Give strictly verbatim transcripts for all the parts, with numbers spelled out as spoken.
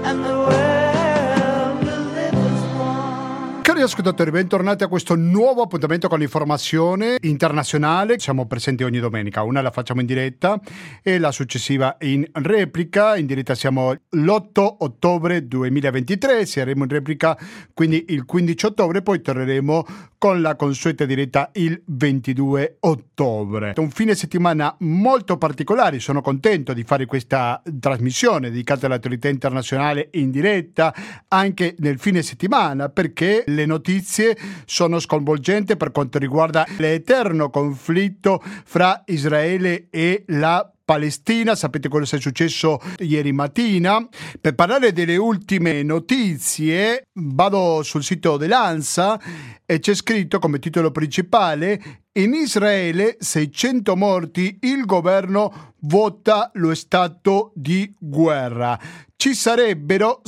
and the world will live as one. Cari ascoltatori, bentornati a questo nuovo appuntamento con l'informazione internazionale. Siamo presenti ogni domenica, una la facciamo in diretta e la successiva in replica. In diretta siamo l'otto ottobre duemilaventitré, saremo in replica quindi il quindici ottobre, poi torneremo con la consueta diretta il ventidue ottobre. Un fine settimana molto particolare, sono contento di fare questa trasmissione dedicata all'attualità internazionale in diretta anche nel fine settimana, perché le notizie sono sconvolgenti per quanto riguarda l'eterno conflitto fra Israele e la Palestina. Sapete cosa è successo ieri mattina? Per parlare delle ultime notizie vado sul sito dell'ANSA e c'è scritto come titolo principale: in Israele seicento morti, il governo vota lo stato di guerra. Ci sarebbero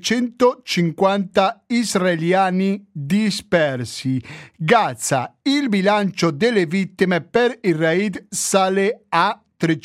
settecentocinquanta israeliani dispersi. Gaza, il bilancio delle vittime per il raid sale a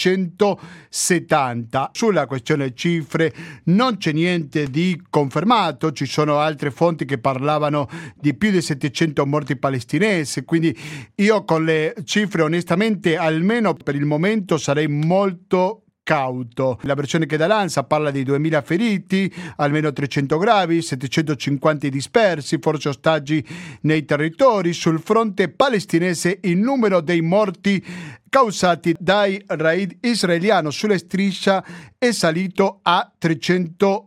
trecentosettanta. Sulla questione cifre non c'è niente di confermato, ci sono altre fonti che parlavano di più di settecento morti palestinesi, quindi io con le cifre onestamente almeno per il momento sarei molto cauto. La versione che dà l'ANSA parla di duemila feriti, almeno trecento gravi, settecentocinquanta dispersi, forse ostaggi nei territori. Sul fronte palestinese il numero dei morti causati dai raid israeliano sulla striscia è salito a trecentosettanta.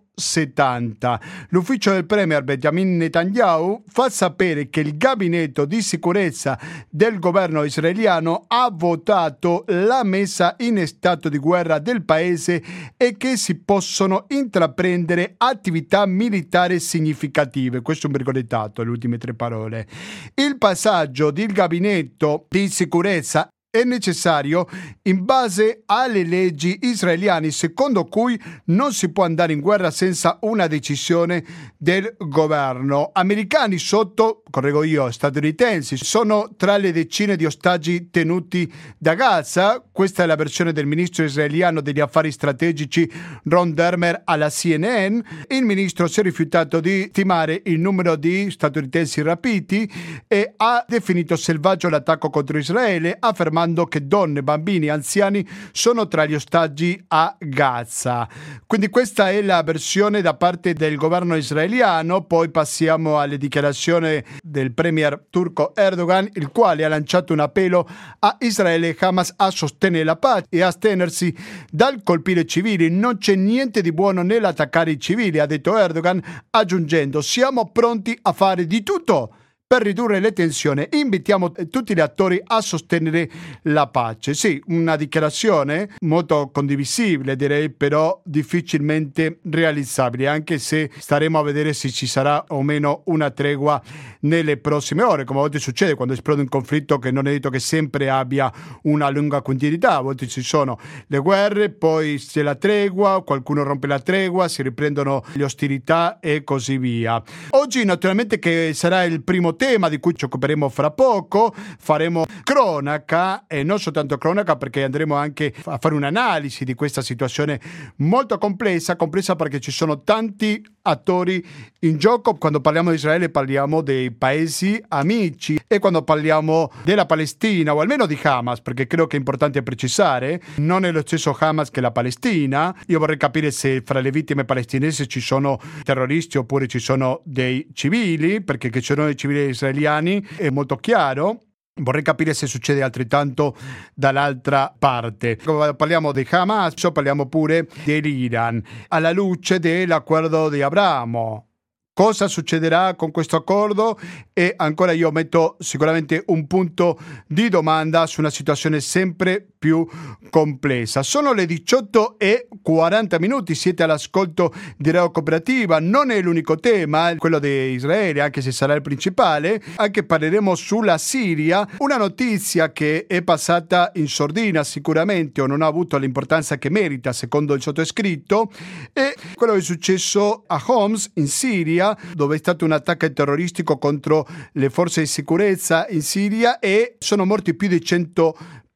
L'ufficio del premier Benjamin Netanyahu fa sapere che il gabinetto di sicurezza del governo israeliano ha votato la messa in stato di guerra del paese e che si possono intraprendere attività militari significative. Questo è un virgolettato, le ultime tre parole. Il passaggio del gabinetto di sicurezza è necessario in base alle leggi israeliane, secondo cui non si può andare in guerra senza una decisione del governo. Americani sotto, correggo io, statunitensi, sono tra le decine di ostaggi tenuti da Gaza. Questa è la versione del ministro israeliano degli affari strategici Ron Dermer alla C N N. Il ministro si è rifiutato di stimare il numero di statunitensi rapiti e ha definito selvaggio l'attacco contro Israele, affermando che donne, bambini e anziani sono tra gli ostaggi a Gaza. Quindi questa è la versione da parte del governo israeliano. Poi passiamo alle dichiarazioni del premier turco Erdogan, il quale ha lanciato un appello a Israele e Hamas a sostenere la pace e a astenersi dal colpire civili. Non c'è niente di buono nell'attaccare i civili, ha detto Erdogan, aggiungendo: siamo pronti a fare di tutto per ridurre le tensioni, invitiamo tutti gli attori a sostenere la pace. Sì, una dichiarazione molto condivisibile, direi, però difficilmente realizzabile, anche se staremo a vedere se ci sarà o meno una tregua nelle prossime ore, come a volte succede quando esplode un conflitto, che non è detto che sempre abbia una lunga continuità. A volte ci sono le guerre, poi c'è la tregua, qualcuno rompe la tregua, si riprendono le ostilità e così via. Oggi naturalmente che sarà il primo tema di cui ci occuperemo fra poco, faremo cronaca e non soltanto cronaca, perché andremo anche a fare un'analisi di questa situazione molto complessa, complessa perché ci sono tanti attori in gioco. Quando parliamo di Israele parliamo dei paesi amici, e quando parliamo della Palestina, o almeno di Hamas, perché credo che è importante precisare, non è lo stesso Hamas che la Palestina. Io vorrei capire se fra le vittime palestinesi ci sono terroristi oppure ci sono dei civili, perché che ci sono dei civili israeliani è molto chiaro. Vorrei capire se succede altrettanto dall'altra parte. Quando parliamo di Hamas, parliamo pure dell'Iran, alla luce dell'accordo di Abramo. Cosa succederà con questo accordo? E ancora io metto sicuramente un punto di domanda su una situazione sempre più complessa. Sono le diciotto e quaranta minuti, siete all'ascolto di Radio Cooperativa. Non è l'unico tema, quello di Israele, anche se sarà il principale. Anche parleremo sulla Siria, una notizia che è passata in sordina sicuramente, o non ha avuto l'importanza che merita secondo il sottoscritto, e quello che è successo a Homs in Siria, dove è stato un attacco terroristico contro le forze di sicurezza in Siria e sono morti più di cento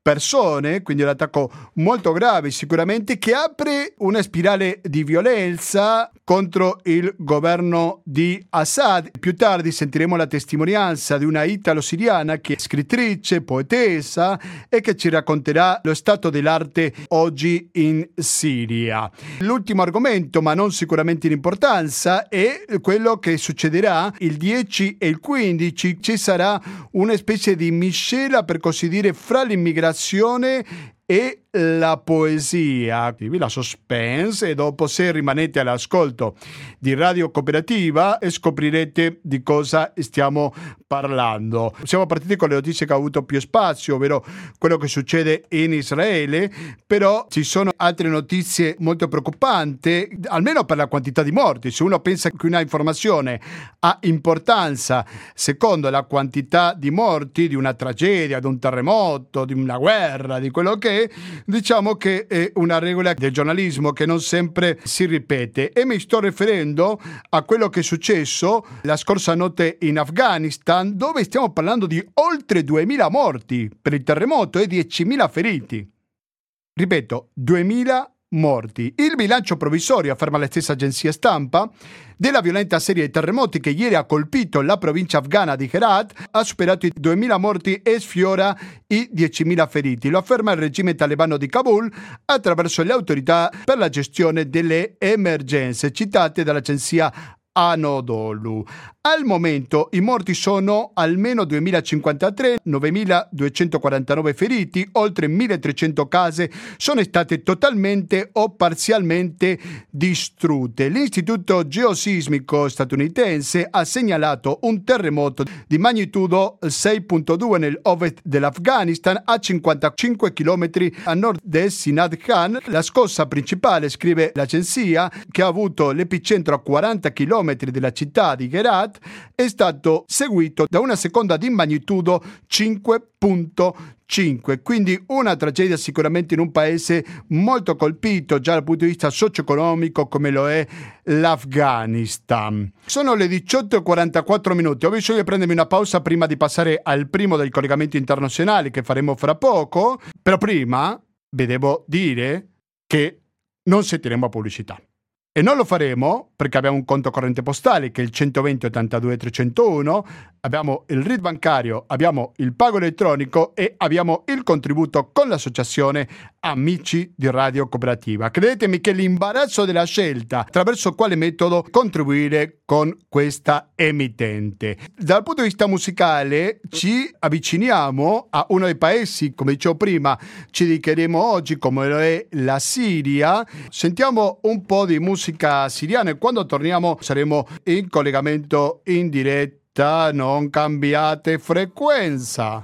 persone, quindi un attacco molto grave sicuramente, che apre una spirale di violenza contro il governo di Assad. Più tardi sentiremo la testimonianza di una italo-siriana che è scrittrice, poetessa e che ci racconterà lo stato dell'arte oggi in Siria. L'ultimo argomento, ma non sicuramente in importanza, è quello che succederà il dieci e il quindici. Ci sarà una specie di miscela, per così dire, fra l'immigrazione e la poesia. La suspense, e dopo, se rimanete all'ascolto di Radio Cooperativa, scoprirete di cosa stiamo parlando. Siamo partiti con le notizie che ha avuto più spazio, ovvero quello che succede in Israele, però ci sono altre notizie molto preoccupanti, almeno per la quantità di morti. Se uno pensa che una informazione ha importanza secondo la quantità di morti di una tragedia, di un terremoto, di una guerra, di quello che è, diciamo che è una regola del giornalismo che non sempre si ripete, e mi sto riferendo a quello che è successo la scorsa notte in Afghanistan, dove stiamo parlando di oltre duemila morti per il terremoto e diecimila feriti. Ripeto, duemila morti. Il bilancio provvisorio, afferma la stessa agenzia stampa, della violenta serie di terremoti che ieri ha colpito la provincia afghana di Herat ha superato i duemila morti e sfiora i diecimila feriti. Lo afferma il regime talebano di Kabul attraverso le autorità per la gestione delle emergenze citate dall'agenzia Anadolu. Al momento i morti sono almeno duemilacinquantatré, novemiladuecentoquarantanove feriti, oltre milletrecento case sono state totalmente o parzialmente distrutte. L'Istituto Geosismico statunitense ha segnalato un terremoto di magnitudo sei virgola due nell'ovest dell'Afghanistan, a cinquantacinque chilometri a nord del Sinad Khan. La scossa principale, scrive l'agenzia, che ha avuto l'epicentro a quaranta chilometri dalla città di Herat, è stato seguito da una seconda di magnitudo cinque virgola cinque, quindi una tragedia sicuramente in un paese molto colpito già dal punto di vista socio-economico come lo è l'Afghanistan. Sono le diciotto e quarantaquattro minuti, ho bisogno di prendermi una pausa prima di passare al primo dei collegamenti internazionali che faremo fra poco, però prima vi devo dire che non sentiremo pubblicità. E non lo faremo perché abbiamo un conto corrente postale che è il centoventi ottantadue trecentouno, abbiamo il R I D bancario, abbiamo il pago elettronico e abbiamo il contributo con l'associazione Amici di Radio Cooperativa. Credetemi che l'imbarazzo della scelta attraverso quale metodo contribuire con questa emittente. Dal punto di vista musicale ci avviciniamo a uno dei paesi, come dicevo prima, ci dedicheremo oggi, come lo è la Siria. Sentiamo un po' di musica siriana e quando torniamo saremo in collegamento in diretta. Non cambiate frequenza.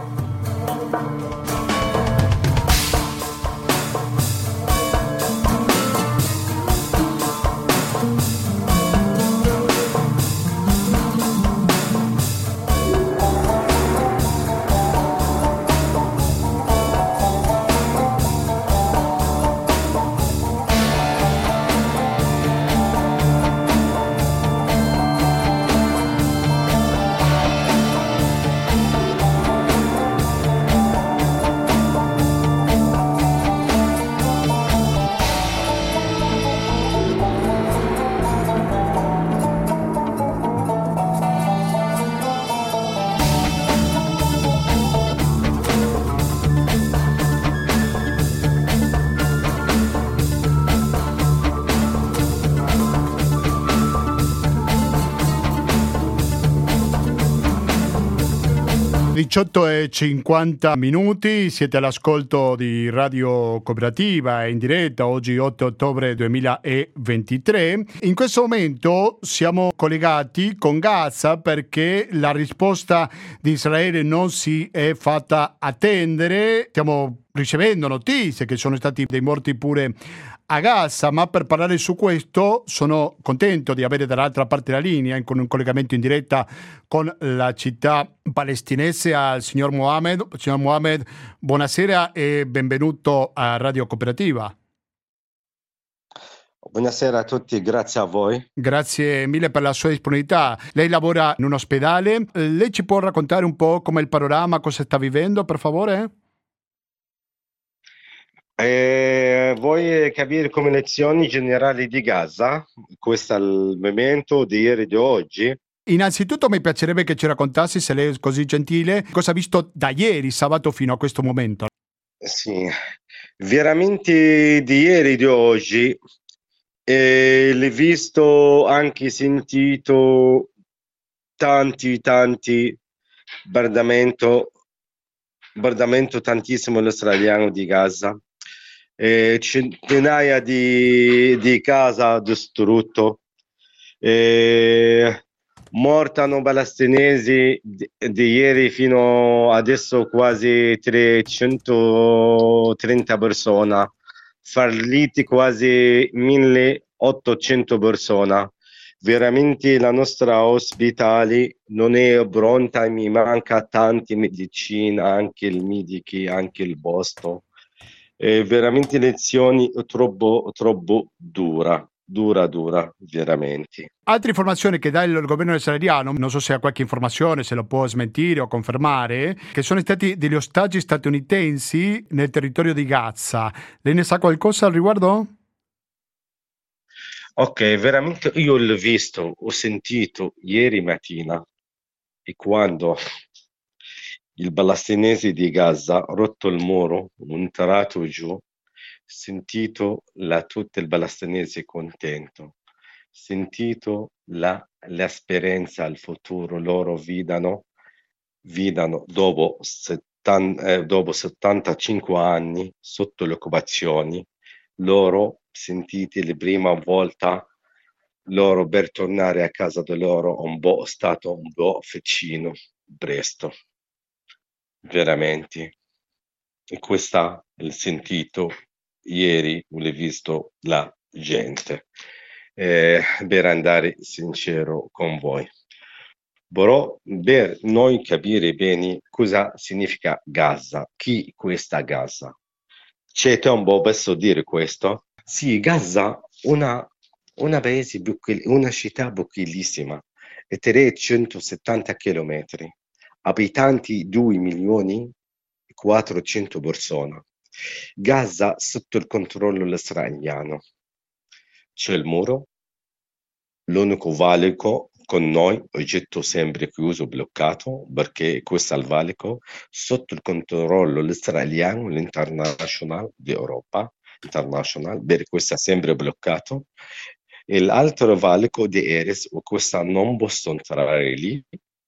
diciotto e cinquanta minuti, siete all'ascolto di Radio Cooperativa in diretta oggi otto ottobre duemilaventitré. In questo momento siamo collegati con Gaza perché la risposta di Israele non si è fatta attendere. Stiamo ricevendo notizie che sono stati dei morti pure a Gaza, ma per parlare su questo sono contento di avere dall'altra parte della linea, con un collegamento in diretta con la città palestinese, al signor Mohamed. Signor Mohamed, buonasera e benvenuto a Radio Cooperativa. Buonasera a tutti, grazie a voi. Grazie mille per la sua disponibilità. Lei lavora in un ospedale, lei ci può raccontare un po' come il panorama, cosa sta vivendo, per favore? Eh, vuoi capire come lezioni generali di Gaza? Questo è il momento di ieri e di oggi. Innanzitutto mi piacerebbe che ci raccontassi, se lei è così gentile, cosa ha visto da ieri, sabato, fino a questo momento. Sì, veramente di ieri e di oggi. E l'ho visto, anche sentito tanti, tanti bombardamento, bombardamento tantissimo l'australiano di Gaza. Eh, centinaia di, di case distrutte. Eh, mortano palestinesi di, di ieri fino adesso quasi trecentotrenta persone, falliti quasi milleottocento persone. Veramente la nostra ospitale non è pronta, mi manca tanti medicina, anche il medici, anche il posto. È veramente lezioni troppo, troppo dura, dura, dura, veramente. Altre informazioni che dà il governo israeliano, non so se ha qualche informazione, se lo può smentire o confermare, che sono stati degli ostaggi statunitensi nel territorio di Gaza. Lei ne sa qualcosa al riguardo? Ok, veramente io l'ho visto, ho sentito ieri mattina e quando il palestinese di Gaza ha rotto il muro, entrato giù, sentito la, tutto il palestinese contento, sentito la, la speranza al futuro, loro vidano, vidano dopo, settan- eh, dopo settantacinque anni sotto l'occupazione, loro sentiti la prima volta loro per tornare a casa di loro un po' stato un po' vicino presto, veramente. E questa l'ho sentito ieri, l'ho visto la gente, eh, per andare sincero con voi. Però per noi capire bene cosa significa Gaza, chi è questa Gaza. C'è te un po' posso dire questo? Sì, Gaza, una, una paese piccola- una città piccolissima, e trecentosettanta chilometri, abitanti due milioni e quattrocento persone. Gaza sotto il controllo israeliano. C'è il muro, l'unico valico con noi, oggetto sempre chiuso, bloccato, perché questo è il valico sotto il controllo israeliano, l'internazionale di Europa, international, per questo è sempre bloccato. E l'altro valico di Erez, questo non posso entrare lì.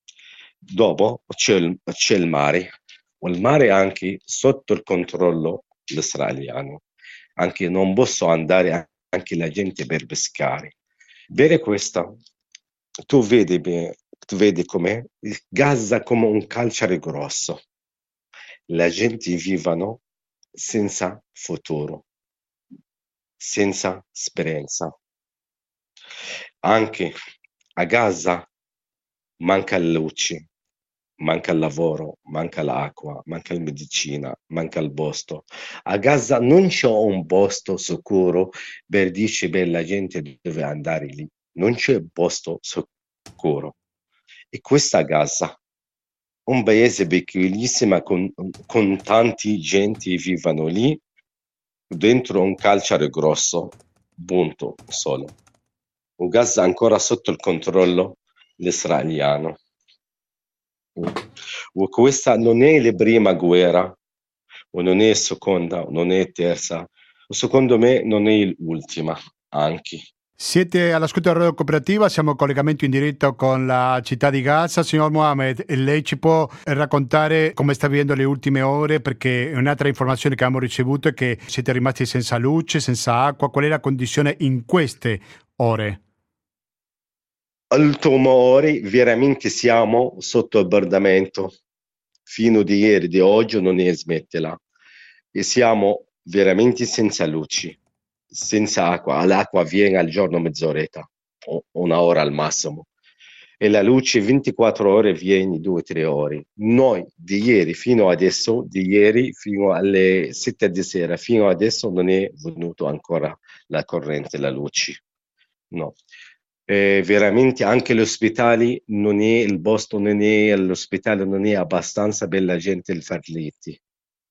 Dopo c'è il, c'è il mare, il mare anche sotto il controllo israeliano, anche non posso andare anche la gente per pescare. Vede questa, tu vedi, be- tu vedi com'è? Gaza come un calciare grosso. La gente vivono senza futuro, senza speranza. Anche a Gaza manca la luce, manca il lavoro, manca l'acqua, manca la medicina, manca il posto. A Gaza non c'è un posto sicuro per dire per la gente dove andare lì. Non c'è un posto sicuro. E questa Gaza, un paese piccolissimo con, con tanti gente che vivono lì, dentro un calciare grosso, punto solo. Un Gaza ancora sotto il controllo israeliano. Questa non è la prima guerra, o non è la seconda, o non è la terza, secondo me non è l'ultima anche. Siete all'ascolto della Radio Cooperativa, siamo in collegamento in diretto con la città di Gaza. Signor Mohamed, lei ci può raccontare come sta vivendo le ultime ore? Perché un'altra informazione che abbiamo ricevuto è che siete rimasti senza luce, senza acqua. Qual è la condizione in queste ore? Ultimo ore, veramente siamo sotto bombardamento. Fino di ieri, di oggi, non è smettila. E siamo veramente senza luci, senza acqua. L'acqua viene al giorno mezz'oretta, o una ora al massimo. E la luce ventiquattro ore viene due tre ore. Noi di ieri fino adesso, di ieri fino alle sette di sera, fino adesso non è venuto ancora la corrente, la luce. No. Eh, veramente anche l'ospedale non è il posto, non è l'ospedale, non è abbastanza per la gente il far letti.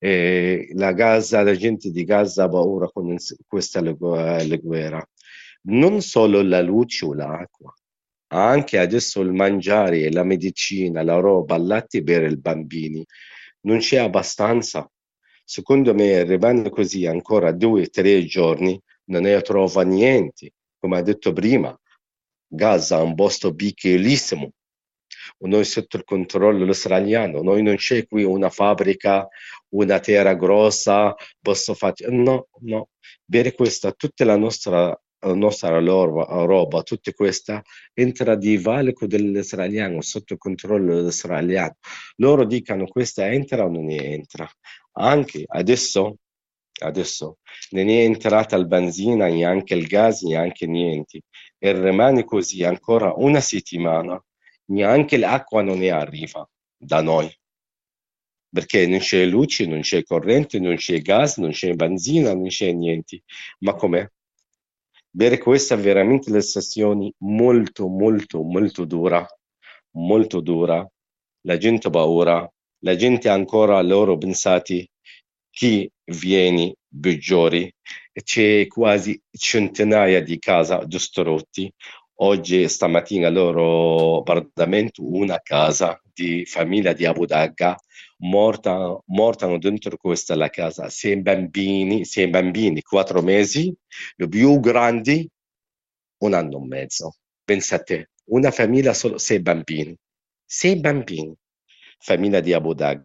Eh, la Gaza, la gente di Gaza ha paura con questa le- le guerra. Non solo la luce o l'acqua, anche adesso il mangiare, la medicina, la roba, il latte per i bambini. Non c'è abbastanza. Secondo me, rimane così ancora due o tre giorni, non ne trova niente. Come ha detto prima, Gaza è un posto piccolissimo. Noi sotto il controllo israeliano, noi non c'è qui una fabbrica, una terra grossa, posso fare... No, no. Per questa, tutta la nostra, la nostra roba, roba, tutta questa, entra di valico dell'israeliano, sotto il controllo dell'israeliano. Loro dicono questa entra o non entra. Anche adesso, adesso non è entrata il benzina, neanche il gas, neanche niente. E rimane così ancora una settimana, neanche l'acqua non ne arriva da noi, perché non c'è luce, non c'è corrente, non c'è gas, non c'è benzina, non c'è niente. Ma com'è? Bere questa è veramente la situazione molto, molto, molto dura, molto dura. La gente ha paura, la gente ancora loro pensati chi viene peggiori. C'è quasi centinaia di case distrutte. Oggi, stamattina, loro appartamento, una casa di famiglia di Abu Dhabi, morta, mortano dentro questa la casa, sei bambini, sei bambini, quattro mesi, i più grandi, un anno e mezzo. Pensa a te, una famiglia solo sei bambini, sei bambini, famiglia di Abu Dhabi.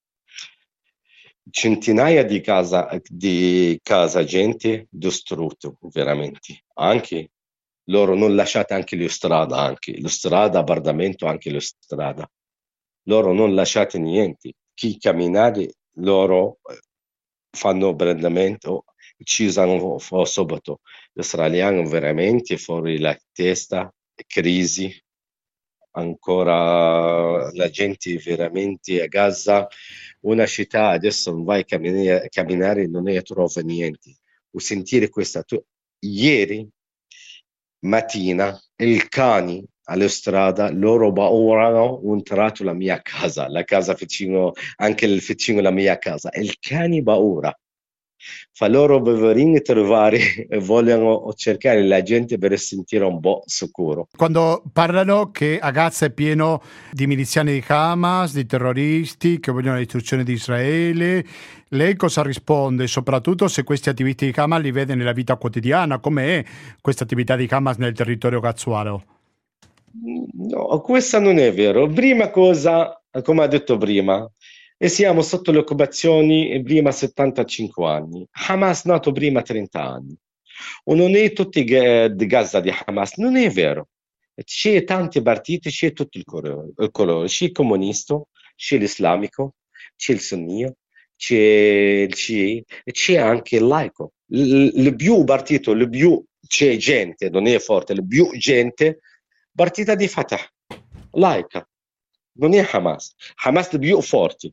Centinaia di casa, di casa gente distrutto, veramente. Anche loro non lasciate anche le strade, anche le strade, appartamento, anche le strade. Loro non lasciate niente. Chi camminare, loro eh, fanno prendimento, uccidono fu- subito. Gli israeliani veramente fuori la testa, crisi, ancora la gente veramente a Gaza, una città adesso non vai a camminare, camminare non ne trova niente. O sentire questa, tu- ieri mattina il cani alla strada, loro paurano, ho entrato la mia casa, la casa vicino, anche il vicino alla mia casa, il cane paura. Fa loro poverini trovare e vogliono cercare la gente per sentire un po' sicuro. Quando parlano che a Gaza è pieno di miliziani di Hamas, di terroristi che vogliono la distruzione di Israele, lei cosa risponde? Soprattutto se questi attivisti di Hamas li vede nella vita quotidiana, com'è questa attività di Hamas nel territorio gazzuano? No, questa non è vero. Prima cosa, come ha detto prima, e siamo sotto le occupazioni prima settantacinque anni. Hamas nato prima trenta anni. O non è tutti ga- di Gaza di Hamas, non è vero. C'è tanti partiti, c'è tutto il colore, il colore. C'è il comunista, c'è l'islamico, c'è il sunnio, c'è il Sci, e c'è anche il laico. Il, il più partito, il più c'è gente, non è forte, il più gente partita di Fatah, laica, non è Hamas. Hamas è più forte,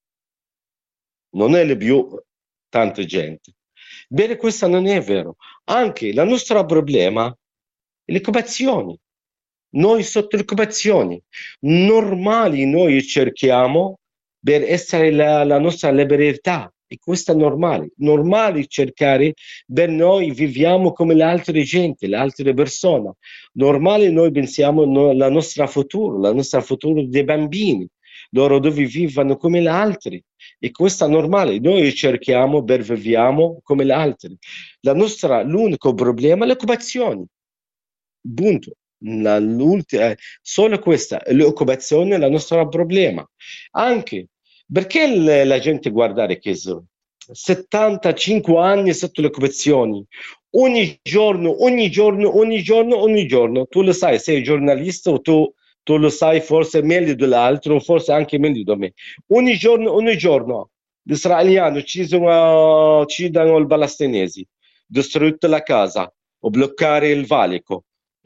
non è il più tanta gente. Bene, questo non è vero. Anche il nostro problema è le occupazioni. Noi sotto le occupazioni normali noi cerchiamo per essere la, la nostra libertà e questo è normale. Normale cercare per noi viviamo come le altre gente, le altre persone. Normale noi pensiamo no, la nostra futuro, la nostra futuro dei bambini, loro dove vivono come le altre. E questo è normale, noi cerchiamo per viviamo come le altre. La nostra, l'unico problema è l'occupazione. Punto. La, l'ultima, eh, solo questa, l'occupazione è il nostro problema. Anche perché le- la gente guardare che so, settantacinque anni sotto le occupazioni, ogni giorno, ogni giorno, ogni giorno, ogni giorno, tu lo sai, sei giornalista o tu, tu lo sai forse meglio dell'altro, forse anche meglio di me. Ogni giorno, ogni giorno, gli israeliani uccidono, uccidono i palestinesi, distrutto la casa o bloccare il valico,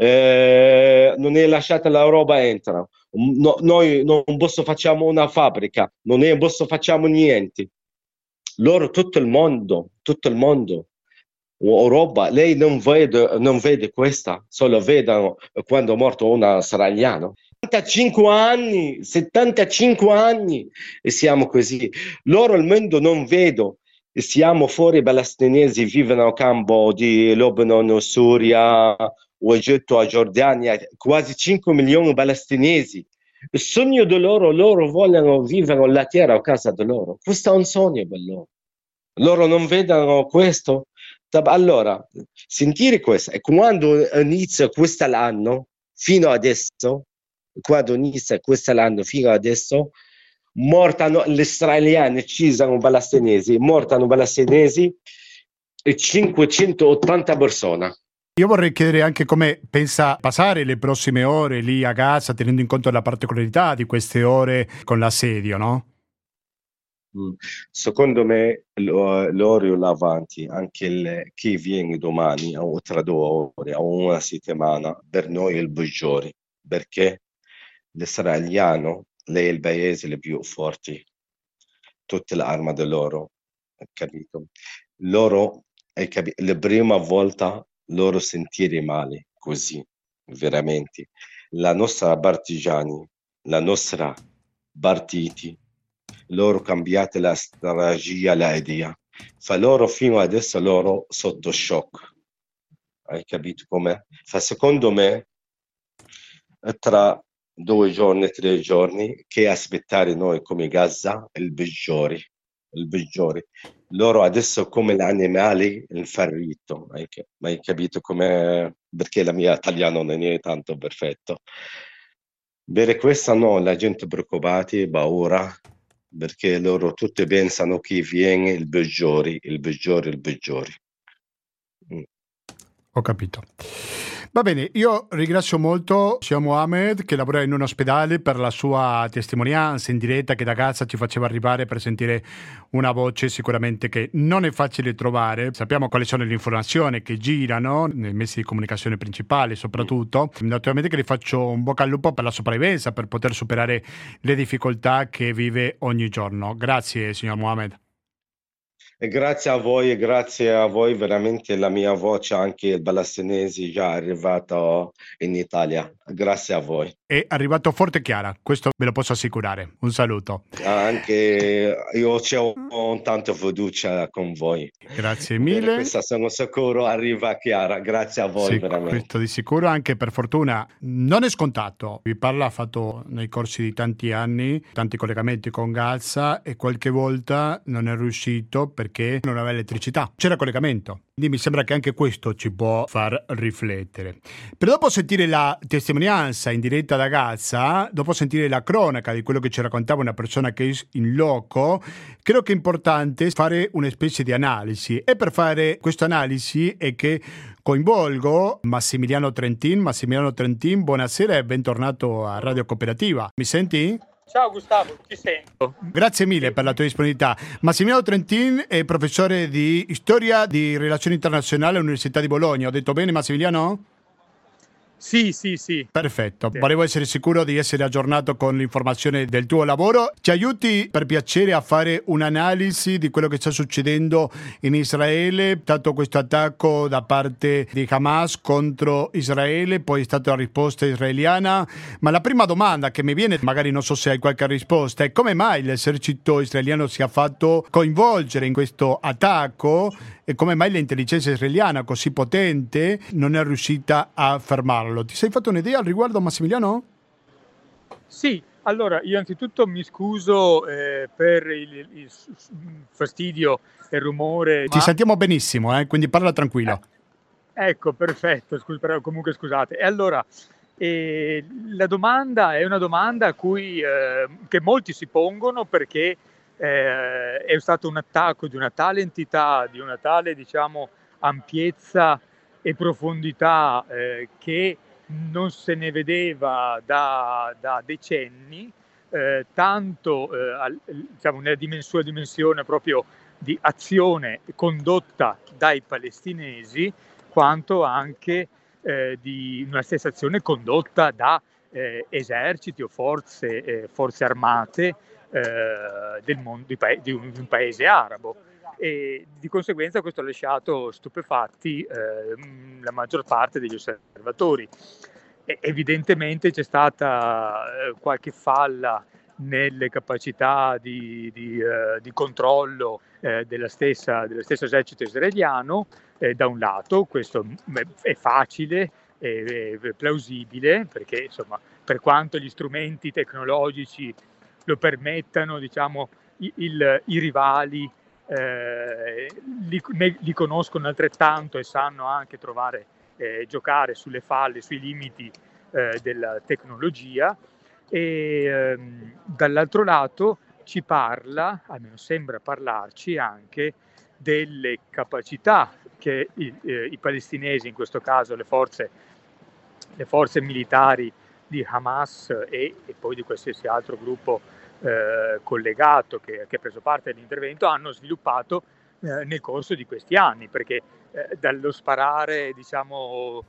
eh, non è lasciata la roba entra. No, noi non posso facciamo una fabbrica, non è posso facciamo niente. Loro tutto il mondo, tutto il mondo, o roba, lei non vede, non vede questa, solo vedono quando è morto un israeliano. settantacinque anni, settantacinque anni e siamo così. Loro al mondo non vedo. Siamo fuori palestinesi, vivono a Cambogia, Libano, Siria, o Egitto, a Giordania, quasi cinque milioni di palestinesi. Il sogno di loro, loro vogliono vivere la terra a casa di loro. Questo è un sogno per loro. Loro non vedono questo. Allora, sentire questo, e quando inizia questo anno, fino adesso, quando inizia questo anno, fino adesso, mortano gli israeliani, uccidono i palestinesi, mortano i palestinesi e cinquecentottanta persone. Io vorrei chiedere anche come pensa passare le prossime ore lì a Gaza, tenendo in conto la particolarità di queste ore con l'assedio, no? Mm. Secondo me lo- l'oro là avanti, anche il, chi viene domani o tra due ore o una settimana, per noi è il peggiore, perché l'israeliano lei è il paese il più forte, tutte le armi di loro, capito? Loro, hai capi- la prima volta loro sentire male, così, veramente. La nostra partigiani, la nostra partiti, loro cambiate la strategia, la idea. Fa loro fino adesso loro sotto shock. Hai capito com'è? Fa secondo me tra due giorni, tre giorni, che aspettare noi come Gaza è il peggiore, il peggiore. Loro adesso come gli animali il farrito, hai, ca- hai capito come? Perché la mia italiano non è tanto perfetto. Per questo no, la gente preoccupata, paura, perché loro tutti pensano che viene il peggiore, il peggiore, il peggiore. Mm. Ho capito. Va bene, io ringrazio molto Sia Mohammed che lavora in un ospedale per la sua testimonianza in diretta che da Gaza ci faceva arrivare per sentire una voce sicuramente che non è facile trovare. Sappiamo quali sono le informazioni che girano nei mezzi di comunicazione principali soprattutto. Naturalmente che le faccio un bocca al lupo per la sopravvivenza, per poter superare le difficoltà che vive ogni giorno. Grazie signor Mohammed. E grazie a voi, e grazie a voi, veramente la mia voce, anche il palestinese, già è arrivato in Italia. Grazie a voi. È arrivato forte e chiara, questo ve lo posso assicurare. Un saluto. Anche io ho tanta fiducia con voi. Grazie Bene, mille. questa sono sicuro arriva chiara. Grazie a voi, Sì, veramente. questo di sicuro, anche per fortuna non è scontato. Vi parla ha fatto nei corsi di tanti anni, tanti collegamenti con Gaza e qualche volta non è riuscito perché non aveva elettricità. C'era collegamento. Quindi mi sembra che anche questo ci può far riflettere. Per dopo sentire la testimonianza in diretta da Gaza, dopo sentire la cronaca di quello che ci raccontava una persona che è in loco, credo che è importante fare una specie di analisi. E per fare questa analisi è che coinvolgo Massimiliano Trentin. Massimiliano Trentin, buonasera e bentornato a Radio Cooperativa. Mi senti? Ciao Gustavo, ti sento. Grazie mille per la tua disponibilità. Massimiliano Trentin è professore di Storia di Relazioni Internazionali all'Università di Bologna. Ho detto bene, Massimiliano? Sì, sì, sì. Perfetto, volevo essere sicuro di essere aggiornato con l'informazione del tuo lavoro. Ci aiuti per piacere a fare un'analisi di quello che sta succedendo in Israele, tanto questo attacco da parte di Hamas contro Israele, poi è stata la risposta israeliana, ma la prima domanda che mi viene, magari non so se hai qualche risposta, è come mai l'esercito israeliano si è fatto coinvolgere in questo attacco e come mai l'intelligenza israeliana così potente non è riuscita a fermarlo. Ti sei fatto un'idea al riguardo, Massimiliano? Sì, allora io anzitutto mi scuso eh, per il, il- il fastidio e il rumore. Ci ma- sentiamo benissimo, eh? Quindi parla tranquillo. Ecco, perfetto, scu- però comunque scusate. E allora, eh, la domanda è una domanda a cui, eh, che molti si pongono perché eh, è stato un attacco di una tale entità, di una tale, diciamo, ampiezza e profondità eh, che non se ne vedeva da, da decenni, eh, tanto eh, al- diciamo, nella dimensione, dimensione proprio di azione condotta dai palestinesi, quanto anche eh, di una stessa azione condotta da eh, eserciti o forze, eh, forze armate eh, del mondo, di, pa- di, un, di un paese arabo. E di conseguenza questo ha lasciato stupefatti eh, la maggior parte degli osservatori. evidentemente c'è stata eh, qualche falla nelle capacità di, di, eh, di controllo eh, della stessa, dello stesso esercito israeliano, eh, da un lato, questo è facile, è, è plausibile, perché insomma, per quanto gli strumenti tecnologici lo permettano, diciamo, i, il, i rivali eh, li, ne, li conoscono altrettanto e sanno anche trovare, eh, giocare sulle falle, sui limiti eh, della tecnologia. E ehm, dall'altro lato ci parla, almeno sembra parlarci, anche delle capacità che i, eh, i palestinesi, in questo caso le forze, le forze militari di Hamas e, e poi di qualsiasi altro gruppo eh, collegato che, che ha preso parte all'intervento, hanno sviluppato eh, nel corso di questi anni, perché eh, dallo sparare, diciamo,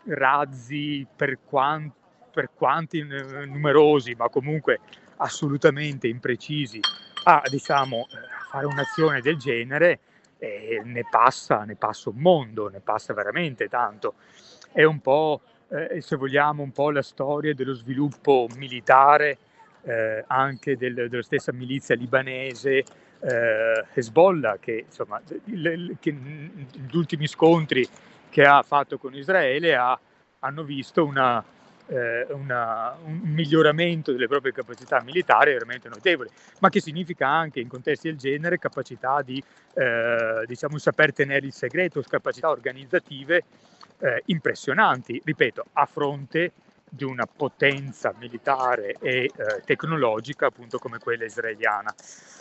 razzi per quanto per quanti numerosi, ma comunque assolutamente imprecisi, a diciamo fare un'azione del genere, eh, ne passa, ne passa un mondo, ne passa veramente tanto. È un po', eh, se vogliamo, un po' la storia dello sviluppo militare eh, anche del, della stessa milizia libanese eh, Hezbollah, che insomma, le, che, gli ultimi scontri che ha fatto con Israele ha, hanno visto una Eh, una, un miglioramento delle proprie capacità militari veramente notevole, ma che significa anche in contesti del genere capacità di eh, diciamo saper tenere il segreto, capacità organizzative eh, impressionanti, ripeto, a fronte di una potenza militare e eh, tecnologica appunto come quella israeliana.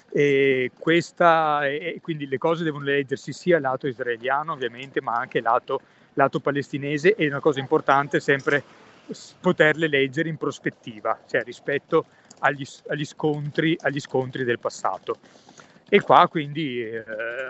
E questa e quindi le cose devono leggersi sia lato israeliano ovviamente, ma anche lato, lato palestinese, e una cosa importante sempre poterle leggere in prospettiva, cioè rispetto agli, agli, scontri, agli scontri del passato. E qua quindi eh,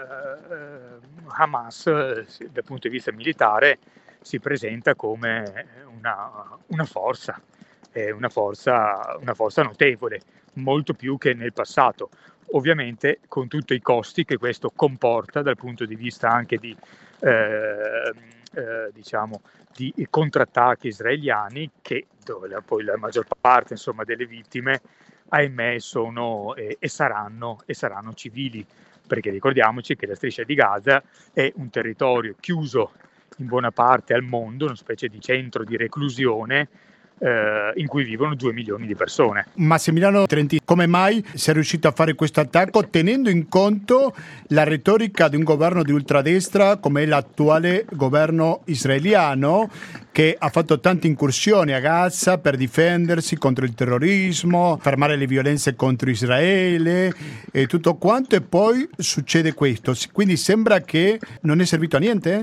Hamas dal punto di vista militare si presenta come una, una forza, eh, una forza, una forza notevole, molto più che nel passato, ovviamente con tutti i costi che questo comporta dal punto di vista anche di eh, eh, diciamo di contrattacchi israeliani, che dove la, poi la maggior parte insomma delle vittime ahimè sono eh, e, saranno, e saranno civili, perché ricordiamoci che la striscia di Gaza è un territorio chiuso in buona parte al mondo, una specie di centro di reclusione eh, in cui vivono due milioni di persone. Massimiliano Trentini, come mai si è riuscito a fare questo attacco tenendo in conto la retorica di un governo di ultradestra come l'attuale governo israeliano, che ha fatto tante incursioni a Gaza per difendersi contro il terrorismo, fermare le violenze contro Israele e tutto quanto, e poi succede questo? Quindi sembra che non è servito a niente?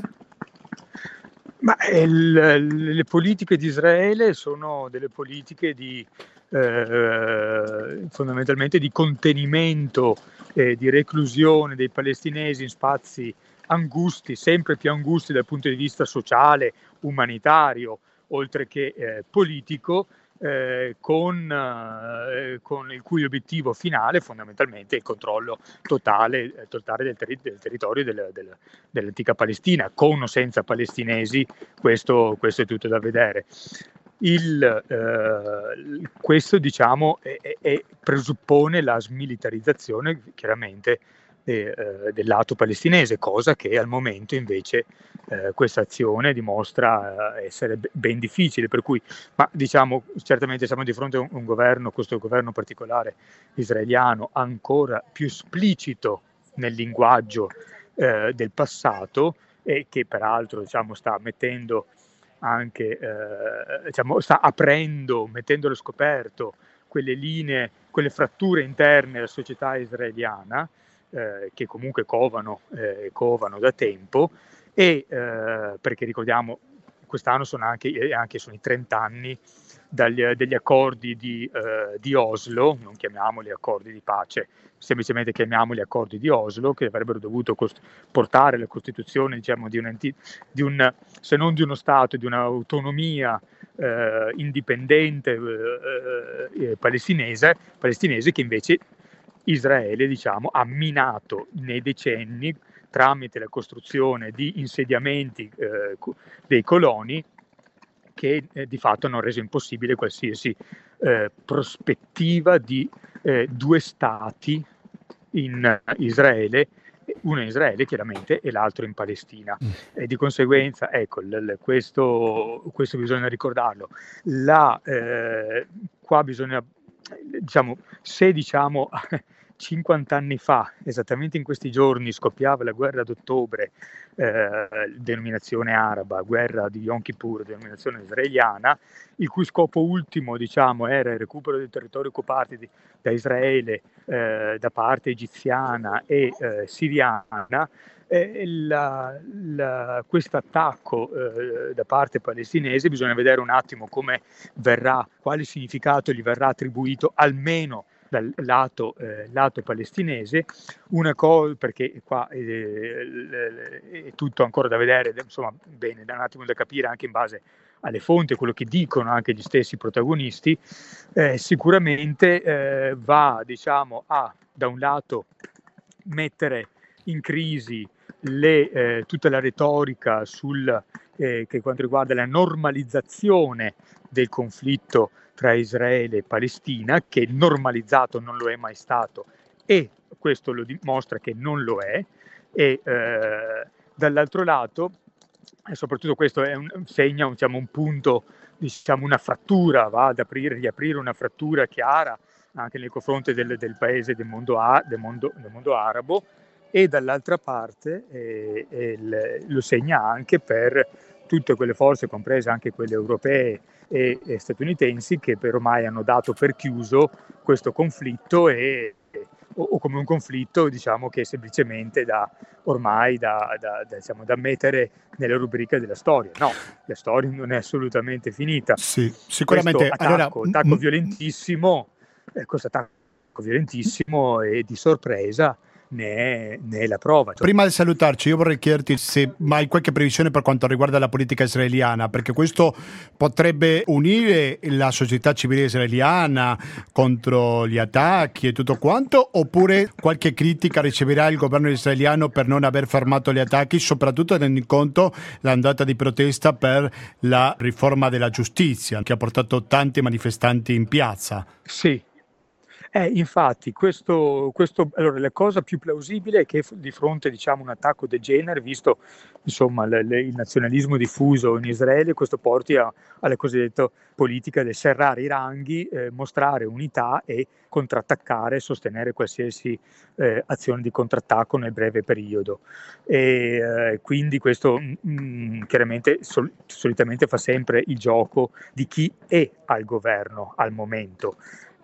Ma il, le politiche di Israele sono delle politiche di eh, fondamentalmente di contenimento e eh, di reclusione dei palestinesi in spazi angusti, sempre più angusti dal punto di vista sociale, umanitario, oltre che eh, politico, eh, con, eh, con il cui obiettivo finale fondamentalmente è il controllo totale, totale del, terri- del territorio del, del, dell'antica Palestina, con o senza palestinesi, questo, questo è tutto da vedere. Il, eh, questo diciamo è, è, presuppone la smilitarizzazione chiaramente eh, del lato palestinese, cosa che al momento invece eh, questa azione dimostra eh, essere ben difficile, per cui ma diciamo certamente siamo di fronte a un, un governo, questo governo particolare israeliano, ancora più esplicito nel linguaggio eh, del passato, e che peraltro diciamo sta mettendo anche eh, diciamo, sta aprendo, mettendo allo scoperto quelle linee, quelle fratture interne della società israeliana eh, che comunque covano, eh, covano da tempo, e eh, perché ricordiamo quest'anno sono anche, anche sono i trenta anni dagli, degli accordi di, eh, di Oslo, non chiamiamoli accordi di pace, semplicemente chiamiamoli accordi di Oslo, che avrebbero dovuto cost- portare alla costituzione, diciamo, di, un, di un, se non di uno Stato, di un'autonomia eh, indipendente eh, eh, palestinese, palestinese, che invece Israele, diciamo, ha minato nei decenni tramite la costruzione di insediamenti eh, dei coloni, che eh, di fatto hanno reso impossibile qualsiasi eh, prospettiva di eh, due stati in Israele, uno in Israele chiaramente e l'altro in Palestina. E di conseguenza, ecco, l- l- questo, questo bisogna ricordarlo. La, eh, qua bisogna, diciamo, se diciamo cinquanta anni fa, esattamente in questi giorni, scoppiava la guerra d'ottobre, eh, denominazione araba, guerra di Yom Kippur, denominazione israeliana, il cui scopo ultimo, diciamo, era il recupero dei territori occupati di, da Israele eh, da parte egiziana e eh, siriana. Eh, questo attacco eh, da parte palestinese bisogna vedere un attimo come verrà, quale significato gli verrà attribuito almeno dal lato, eh, lato palestinese, una cosa, perché qua eh, è tutto ancora da vedere, insomma, bene, da un attimo da capire anche in base alle fonti, quello che dicono anche gli stessi protagonisti, eh, sicuramente eh, va, diciamo, a, da un lato, mettere in crisi le, eh, tutta la retorica sul, eh, che quanto riguarda la normalizzazione del conflitto tra Israele e Palestina, che normalizzato non lo è mai stato, e questo lo dimostra che non lo è, e eh, dall'altro lato, e soprattutto questo è un, segna diciamo, un punto, diciamo una frattura, va ad aprire, riaprire una frattura chiara anche nei confronti del, del paese del mondo, a, del, mondo, del mondo arabo, e dall'altra parte eh, il, lo segna anche per tutte quelle forze, comprese anche quelle europee e, e statunitensi, che per ormai hanno dato per chiuso questo conflitto, e, o, o come un conflitto, diciamo, che è semplicemente da ormai da, da, da, diciamo, da mettere nelle rubriche della storia. No, la storia non è assolutamente finita. Sì, sicuramente. Questo attacco, Allora, attacco m- violentissimo, eh, questo attacco violentissimo e di sorpresa ne è, ne è la prova. Prima di salutarci, io vorrei chiederti se hai qualche previsione per quanto riguarda la politica israeliana, perché questo potrebbe unire la società civile israeliana contro gli attacchi e tutto quanto, oppure qualche critica riceverà il governo israeliano per non aver fermato gli attacchi, soprattutto tenendo in conto l'andata di protesta per la riforma della giustizia, che ha portato tanti manifestanti in piazza. Sì. Eh, infatti, questo, questo, allora, la cosa più plausibile è che di fronte, diciamo, a un attacco del genere, visto insomma le, le, il nazionalismo diffuso in Israele, questo porti a, alla cosiddetta politica del serrare i ranghi, eh, mostrare unità e contrattaccare, sostenere qualsiasi eh, azione di contrattacco nel breve periodo. E eh, quindi questo mh, chiaramente sol- solitamente fa sempre il gioco di chi è al governo al momento.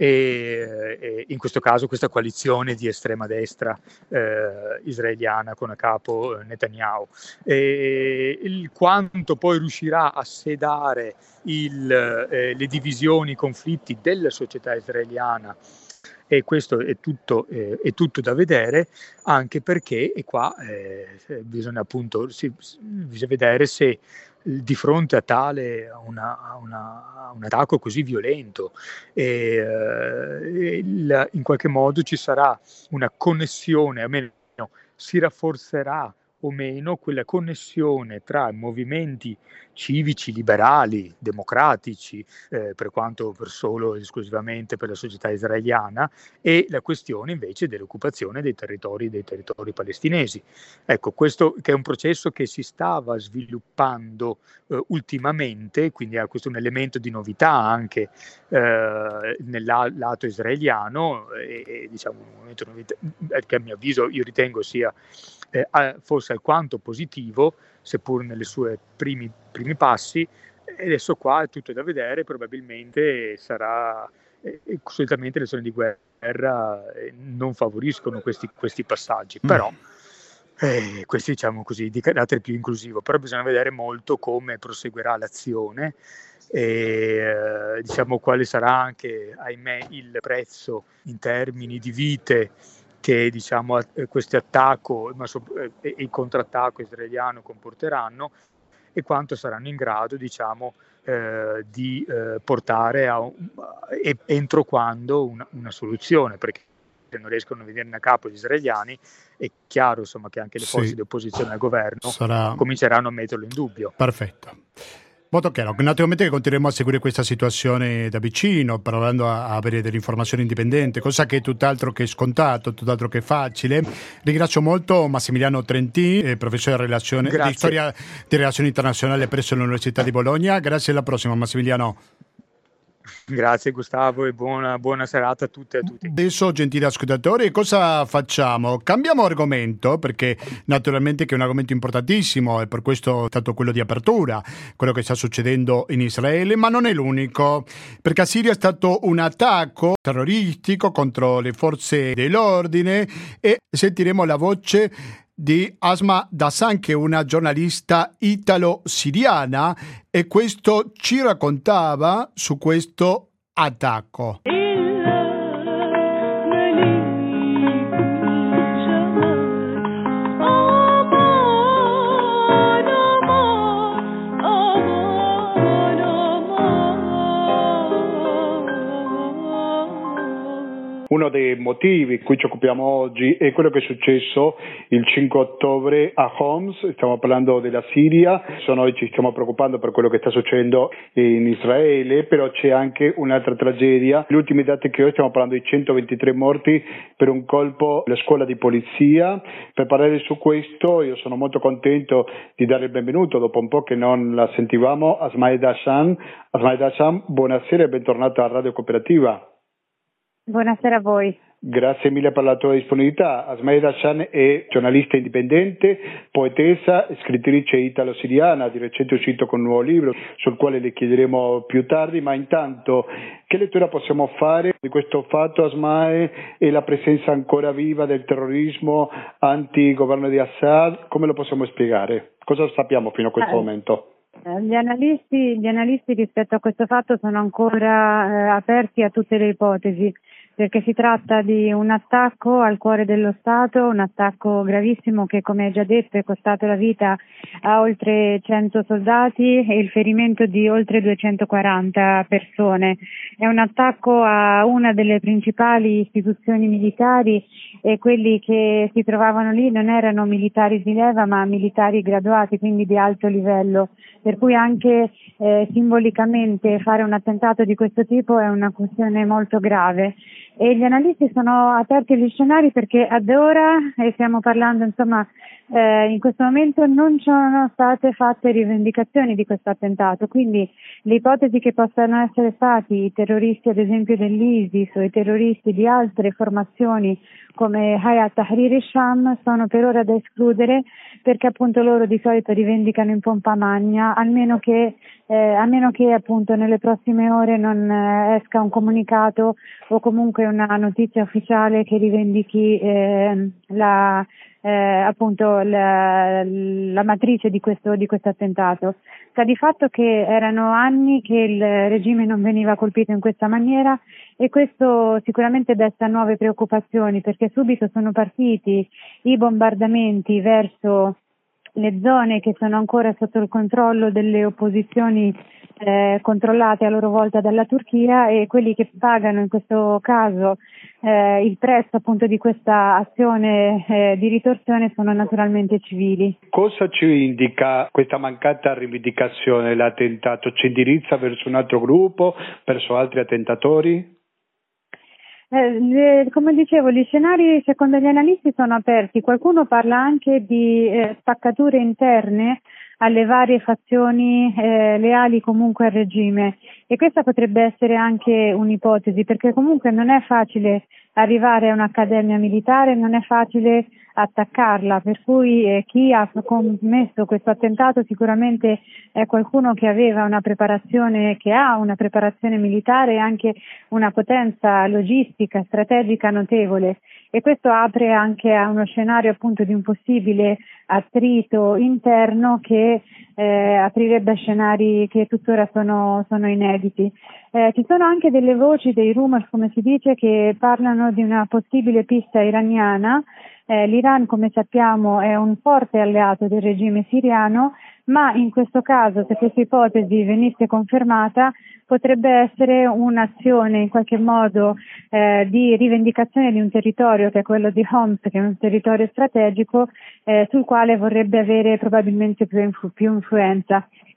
E, e in questo caso questa coalizione di estrema destra eh, israeliana con a capo eh, Netanyahu. E il quanto poi riuscirà a sedare il, eh, le divisioni, i conflitti della società israeliana, e questo è tutto, eh, è tutto da vedere, anche perché, e qua eh, bisogna appunto si, bisogna vedere se di fronte a tale una, una, un attacco così violento e, eh, il, in qualche modo ci sarà una connessione, almeno si rafforzerà o meno quella connessione tra movimenti civici, liberali, democratici, eh, per quanto per solo esclusivamente per la società israeliana, e la questione invece dell'occupazione dei territori, dei territori palestinesi. Ecco, questo che è un processo che si stava sviluppando eh, ultimamente, quindi ha questo un elemento di novità anche eh, nel lato israeliano, e, e diciamo un momento di novità che a mio avviso io ritengo sia eh, forse alquanto positivo, seppur nelle sue primi, primi passi. E adesso qua è tutto da vedere, probabilmente sarà, eh, solitamente le zone di guerra eh, non favoriscono questi, questi passaggi, mm. però eh, questi diciamo così di carattere più inclusivo, però bisogna vedere molto come proseguirà l'azione e eh, diciamo quale sarà anche, ahimè, il prezzo in termini di vite che diciamo questo attacco ma so, e il contrattacco israeliano comporteranno, e quanto saranno in grado diciamo eh, di eh, portare a un, e, entro quando una, una soluzione, perché se non riescono a venirne a capo gli israeliani è chiaro insomma che anche le forze sì, di opposizione al governo sarà... cominceranno a metterlo in dubbio. Perfetto. Molto chiaro, naturalmente continueremo a seguire questa situazione da vicino, provando a a avere delle informazioni indipendenti, cosa che è tutt'altro che scontato, tutt'altro che facile. Ringrazio molto Massimiliano Trentin, eh, professore di, relazione, di Grazie. storia di relazioni internazionali presso l'Università di Bologna. Grazie, alla prossima Massimiliano. Grazie Gustavo e buona, buona serata a tutte e a tutti. Adesso, gentili ascoltatori, cosa facciamo? Cambiamo argomento, perché naturalmente che è un argomento importantissimo e per questo è stato quello di apertura, quello che sta succedendo in Israele, ma non è l'unico, perché a Siria è stato un attacco terroristico contro le forze dell'ordine e sentiremo la voce di Asma Dassan, che è una giornalista italo-siriana, e questo ci raccontava su questo attacco. Uno dei motivi di cui ci occupiamo oggi è quello che è successo il cinque ottobre a Homs. Stiamo parlando della Siria, noi ci stiamo preoccupando per quello che sta succedendo in Israele, però c'è anche un'altra tragedia. Gli ultimi dati che ho, stiamo parlando di centoventitré morti per un colpo alla scuola di polizia. Per parlare su questo io sono molto contento di dare il benvenuto, dopo un po' che non la sentivamo, a Asma Dassan. Asma Dassan, buonasera e bentornata a Radio Cooperativa. Buonasera a voi. Grazie mille per la tua disponibilità. Asma Dassan è giornalista indipendente, poetessa, scrittrice italo-siriana, di recente uscito con un nuovo libro sul quale le chiederemo più tardi, ma intanto che lettura possiamo fare di questo fatto, Asma, e la presenza ancora viva del terrorismo anti-governo di Assad? Come lo possiamo spiegare? Cosa sappiamo fino a questo eh. momento? Gli analisti, gli analisti rispetto a questo fatto sono ancora eh, aperti a tutte le ipotesi, perché si tratta di un attacco al cuore dello Stato, un attacco gravissimo che, come hai già detto, è costato la vita a oltre cento soldati e il ferimento di oltre duecentoquaranta persone. È un attacco a una delle principali istituzioni militari, e quelli che si trovavano lì non erano militari di leva ma militari graduati, quindi di alto livello, per cui anche eh, simbolicamente fare un attentato di questo tipo è una questione molto grave. E gli analisti sono aperti agli scenari perché ad ora, e stiamo parlando insomma eh, in questo momento, non sono state fatte rivendicazioni di questo attentato, quindi le ipotesi che possano essere stati i terroristi ad esempio dell'ISIS o i terroristi di altre formazioni come Hayat Tahrir al-Sham sono per ora da escludere, perché appunto loro di solito rivendicano in pompa magna, almeno che eh, a meno che appunto nelle prossime ore non eh, esca un comunicato o comunque una notizia ufficiale che rivendichi eh, la eh, appunto la, la matrice di questo di questo attentato. Sta di fatto che erano anni che il regime non veniva colpito in questa maniera, e questo sicuramente desta nuove preoccupazioni, perché subito sono partiti i bombardamenti verso le zone che sono ancora sotto il controllo delle opposizioni eh, controllate a loro volta dalla Turchia, e quelli che pagano in questo caso eh, il prezzo appunto di questa azione eh, di ritorsione sono naturalmente civili. Cosa ci indica questa mancata rivendicazione dell'attentato? Ci indirizza verso un altro gruppo, verso altri attentatori? Eh, le, come dicevo, gli scenari secondo gli analisti sono aperti. Qualcuno parla anche di eh, spaccature interne alle varie fazioni eh, leali comunque al regime, e questa potrebbe essere anche un'ipotesi, perché comunque non è facile arrivare a un'accademia militare, non è facile attaccarla, per cui eh, chi ha commesso questo attentato sicuramente è qualcuno che aveva una preparazione, che ha una preparazione militare e anche una potenza logistica, strategica notevole, e questo apre anche a uno scenario appunto di un possibile attrito interno che eh, aprirebbe a scenari che tuttora sono, sono inediti. Eh, ci sono anche delle voci, dei rumors come si dice, che parlano di una possibile pista iraniana. Eh, L'Iran, come sappiamo, è un forte alleato del regime siriano, ma in questo caso, se questa ipotesi venisse confermata, potrebbe essere un'azione in qualche modo eh, di rivendicazione di un territorio che è quello di Homs, che è un territorio strategico eh, sul quale vorrebbe avere probabilmente più, influ- più influenza.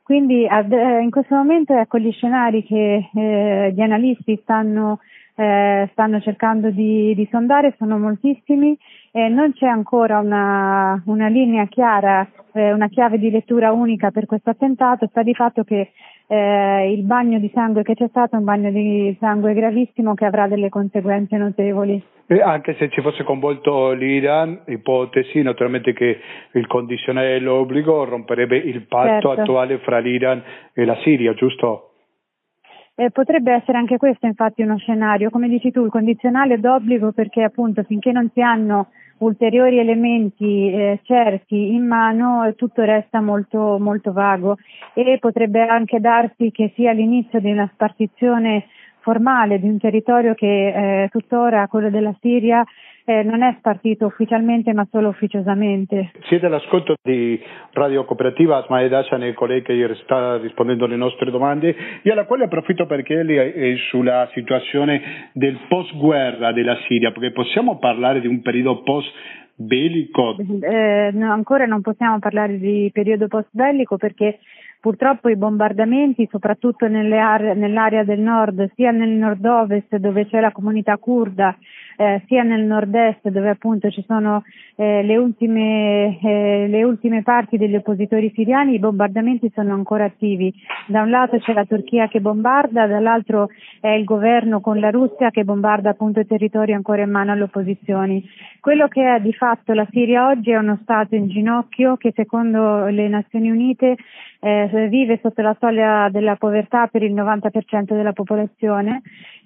Quindi ad, eh, in questo momento ecco gli scenari che eh, gli analisti stanno Eh, stanno cercando di, di sondare sono moltissimi e non c'è ancora una, una linea chiara, eh, una chiave di lettura unica per questo attentato. Sta di fatto che eh, il bagno di sangue che c'è stato è un bagno di sangue gravissimo che avrà delle conseguenze notevoli. E anche se ci fosse coinvolto l'Iran, ipotesi naturalmente che il condizionale dell'obbligo romperebbe il patto Certo. attuale fra l'Iran e la Siria, giusto? Eh, potrebbe essere anche questo infatti uno scenario, come dici tu, il condizionale d'obbligo, perché appunto finché non si hanno ulteriori elementi eh, certi in mano eh, tutto resta molto molto vago e potrebbe anche darsi che sia l'inizio di una spartizione formale di un territorio che eh, tuttora, quello della Siria, eh, non è spartito ufficialmente ma solo ufficiosamente. Siete all'ascolto di Radio Cooperativa, Asmae Dashan è colei che sta rispondendo alle nostre domande e alla quale approfitto per chiederle sulla situazione del post-guerra della Siria, perché possiamo parlare di un periodo post-bellico? Eh, no, ancora non possiamo parlare di periodo post-bellico perché purtroppo i bombardamenti, soprattutto nelle aree, nell'area del nord, sia nel nord-ovest dove c'è la comunità curda, eh, sia nel nord-est dove appunto ci sono eh, le ultime eh, le ultime parti degli oppositori siriani, i bombardamenti sono ancora attivi. Da un lato c'è la Turchia che bombarda, dall'altro è il governo con la Russia che bombarda appunto i territori ancora in mano alle opposizioni. Quello che è di fatto la Siria oggi è uno stato in ginocchio che secondo le Nazioni Unite eh, vive sotto la soglia della povertà per il novanta per cento della popolazione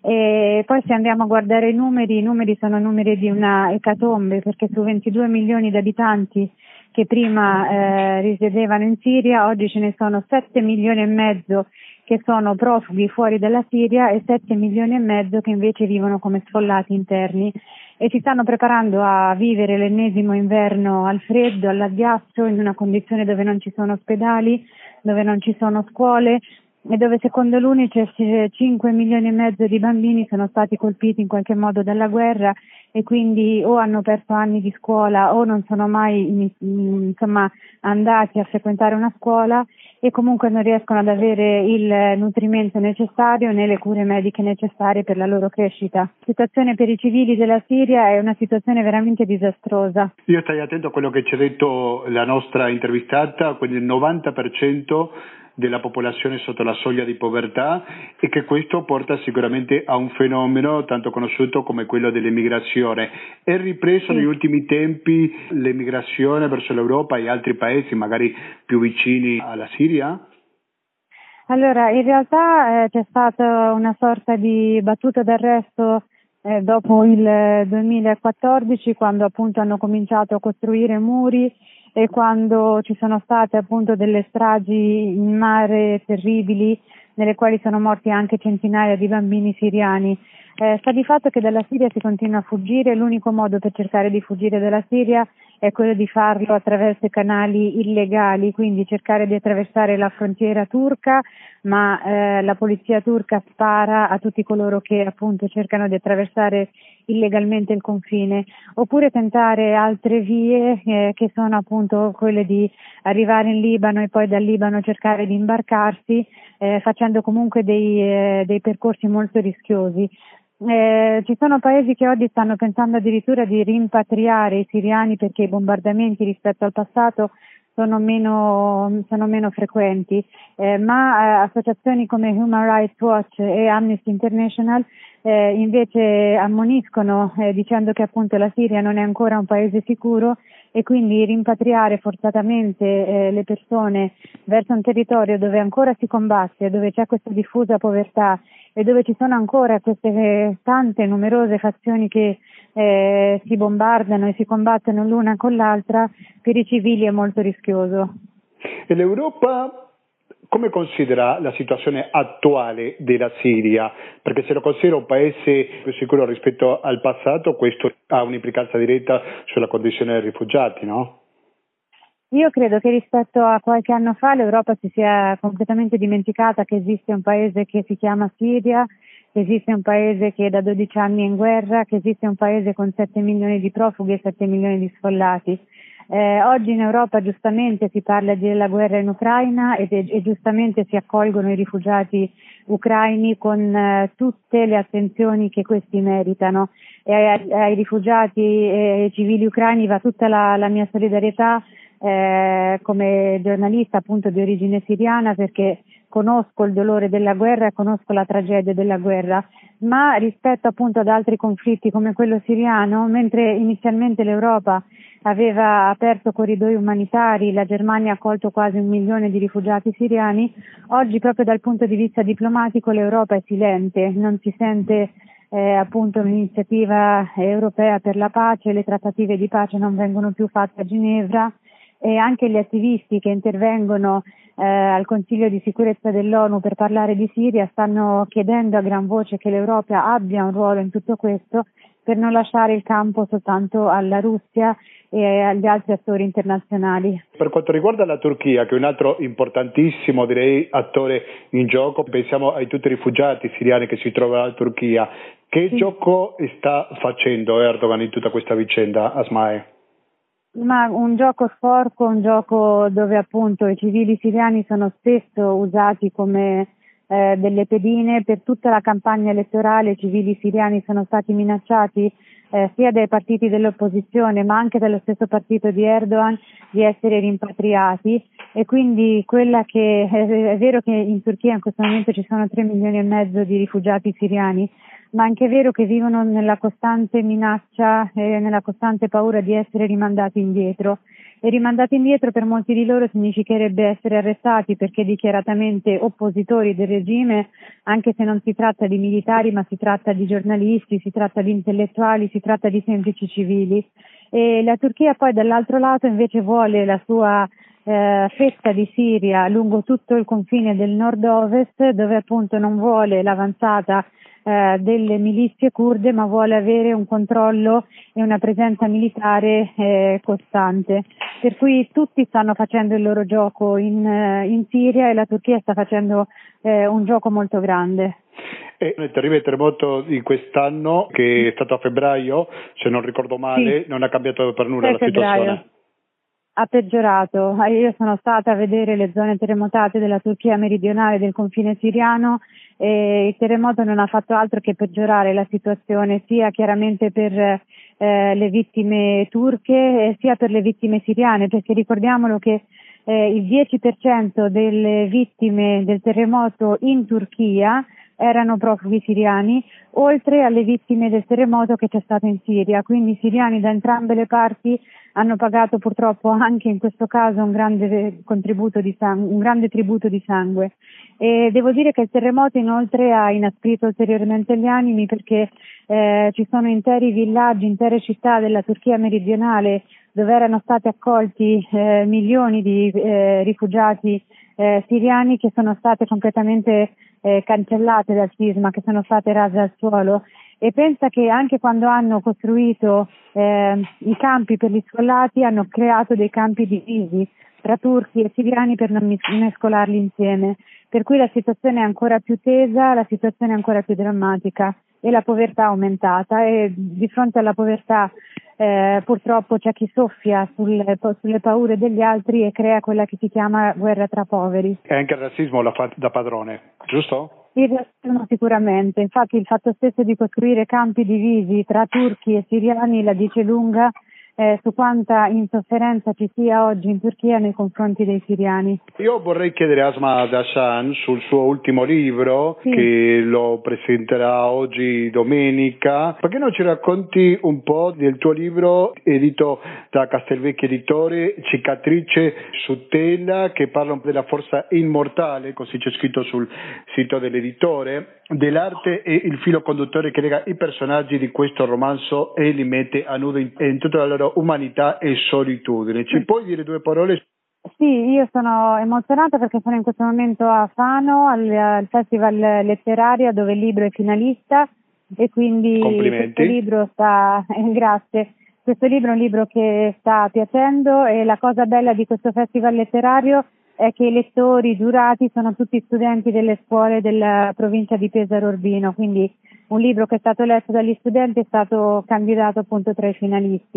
e poi se andiamo a guardare i numeri, i numeri sono numeri di una ecatombe perché su ventidue milioni di abitanti che prima eh, risiedevano in Siria, oggi ce ne sono sette milioni e mezzo che sono profughi fuori dalla Siria e sette milioni e mezzo che invece vivono come sfollati interni e si stanno preparando a vivere l'ennesimo inverno al freddo, all'agghiaccio, in una condizione dove non ci sono ospedali, dove non ci sono scuole e dove secondo l'UNICEF cinque milioni e mezzo di bambini sono stati colpiti in qualche modo dalla guerra e quindi o hanno perso anni di scuola o non sono mai insomma andati a frequentare una scuola e comunque non riescono ad avere il nutrimento necessario né le cure mediche necessarie per la loro crescita. La situazione per i civili della Siria è una situazione veramente disastrosa. Io stai attento a quello che ci ha detto la nostra intervistata, quindi il novanta per cento della popolazione sotto la soglia di povertà e che questo porta sicuramente a un fenomeno tanto conosciuto come quello dell'emigrazione. È ripreso sì. negli ultimi tempi l'emigrazione verso l'Europa e altri paesi magari più vicini alla Siria? Allora, in realtà eh, c'è stata una sorta di battuta d'arresto eh, dopo il duemilaquattordici quando appunto hanno cominciato a costruire muri e quando ci sono state appunto delle stragi in mare terribili nelle quali sono morti anche centinaia di bambini siriani. Eh, sta di fatto che dalla Siria si continua a fuggire, l'unico modo per cercare di fuggire dalla Siria è quello di farlo attraverso i canali illegali, quindi cercare di attraversare la frontiera turca, ma eh, la polizia turca spara a tutti coloro che appunto cercano di attraversare illegalmente il confine, oppure tentare altre vie eh, che sono appunto quelle di arrivare in Libano e poi dal Libano cercare di imbarcarsi, eh, facendo comunque dei, eh, dei percorsi molto rischiosi. Eh, ci sono paesi che oggi stanno pensando addirittura di rimpatriare i siriani perché i bombardamenti rispetto al passato sono meno, sono meno frequenti, eh, ma eh, associazioni come Human Rights Watch e Amnesty International eh, invece ammoniscono eh, dicendo che appunto la Siria non è ancora un paese sicuro e quindi rimpatriare forzatamente eh, le persone verso un territorio dove ancora si combatte, dove c'è questa diffusa povertà e dove ci sono ancora queste eh, tante numerose fazioni che eh, si bombardano e si combattono l'una con l'altra, per i civili è molto rischioso. E l'Europa come considera la situazione attuale della Siria? Perché se lo considera un paese più sicuro rispetto al passato, questo ha un'implicanza diretta sulla condizione dei rifugiati, no? Io credo che rispetto a qualche anno fa l'Europa si sia completamente dimenticata che esiste un paese che si chiama Siria, che esiste un paese che da dodici anni è in guerra, che esiste un paese con sette milioni di profughi e sette milioni di sfollati. Eh, oggi in Europa giustamente si parla della guerra in Ucraina e, e giustamente si accolgono i rifugiati ucraini con eh, tutte le attenzioni che questi meritano, e ai, ai rifugiati e ai civili ucraini va tutta la, la mia solidarietà eh, come giornalista appunto di origine siriana, perché conosco il dolore della guerra e conosco la tragedia della guerra, ma rispetto appunto ad altri conflitti come quello siriano, mentre inizialmente l'Europa aveva aperto corridoi umanitari, la Germania ha accolto quasi un milione di rifugiati siriani, oggi proprio dal punto di vista diplomatico l'Europa è silente, non si sente eh, appunto un'iniziativa europea per la pace, le trattative di pace non vengono più fatte a Ginevra e anche gli attivisti che intervengono eh, al Consiglio di sicurezza dell'ONU per parlare di Siria stanno chiedendo a gran voce che l'Europa abbia un ruolo in tutto questo per non lasciare il campo soltanto alla Russia e agli altri attori internazionali. Per quanto riguarda la Turchia, che è un altro importantissimo, direi, attore in gioco, pensiamo ai tutti i rifugiati siriani che si trovano in Turchia, che sì. Gioco sta facendo Erdogan in tutta questa vicenda, Asmai? Ma un gioco sporco, un gioco dove appunto i civili siriani sono spesso usati come eh, delle pedine. Per tutta la campagna elettorale i civili siriani sono stati minacciati eh, sia dai partiti dell'opposizione ma anche dallo stesso partito di Erdogan di essere rimpatriati, e quindi quella che è, è vero che in Turchia in questo momento ci sono tre milioni e mezzo di rifugiati siriani, ma anche è vero che vivono nella costante minaccia e nella costante paura di essere rimandati indietro. E rimandati indietro per molti di loro significherebbe essere arrestati perché dichiaratamente oppositori del regime, anche se non si tratta di militari ma si tratta di giornalisti, si tratta di intellettuali, si tratta di semplici civili. E la Turchia poi dall'altro lato invece vuole la sua eh, fetta di Siria lungo tutto il confine del nord-ovest, dove appunto non vuole l'avanzata Eh, delle milizie curde, ma vuole avere un controllo e una presenza militare eh, costante. Per cui tutti stanno facendo il loro gioco in, eh, in Siria e la Turchia sta facendo eh, un gioco molto grande. E il terribile terremoto di quest'anno, che è stato a febbraio, se non ricordo male, sì. Non ha cambiato per nulla la situazione. Ha peggiorato. Io sono stata a vedere le zone terremotate della Turchia meridionale del confine siriano e il terremoto non ha fatto altro che peggiorare la situazione sia chiaramente per eh, le vittime turche sia per le vittime siriane, perché ricordiamolo che eh, il dieci per cento delle vittime del terremoto in Turchia erano profughi siriani, oltre alle vittime del terremoto che c'è stato in Siria, quindi i siriani da entrambe le parti hanno pagato purtroppo anche in questo caso un grande contributo di sangue, un grande tributo di sangue. E devo dire che il terremoto inoltre ha inasprito ulteriormente gli animi perché eh, ci sono interi villaggi, intere città della Turchia meridionale dove erano stati accolti eh, milioni di eh, rifugiati eh, siriani che sono state completamente eh, cancellate dal sisma, che sono state rase al suolo. E pensa che anche quando hanno costruito eh, i campi per gli sfollati hanno creato dei campi divisi tra turchi e siriani per non mescolarli insieme, per cui la situazione è ancora più tesa, la situazione è ancora più drammatica e la povertà è aumentata, e di fronte alla povertà eh, purtroppo c'è chi soffia sulle, sulle paure degli altri e crea quella che si chiama guerra tra poveri. E anche il razzismo la fa da padrone, giusto? Il razzismo sicuramente, infatti il fatto stesso di costruire campi divisi tra turchi e siriani la dice lunga eh, su quanta insofferenza ci sia oggi in Turchia nei confronti dei siriani. Io vorrei chiedere a Asma Dashan sul suo ultimo libro, sì, che lo presenterà oggi domenica, perché non ci racconti un po' del tuo libro edito da Castelvecchi Editore, Cicatrice su tela, che parla della forza immortale, così c'è scritto sul sito dell'editore, dell'arte e il filo conduttore che lega i personaggi di questo romanzo e li mette a nudo in, in tutta la loro umanità e solitudine. Ci puoi dire due parole? Sì, io sono emozionata perché sono in questo momento a Fano al, al Festival Letterario dove il libro è finalista e quindi questo libro sta eh, grazie. Questo libro è un libro che sta piacendo e la cosa bella di questo Festival Letterario è che i lettori, i giurati sono tutti studenti delle scuole della provincia di Pesaro Urbino, quindi un libro che è stato letto dagli studenti è stato candidato appunto tra i finalisti.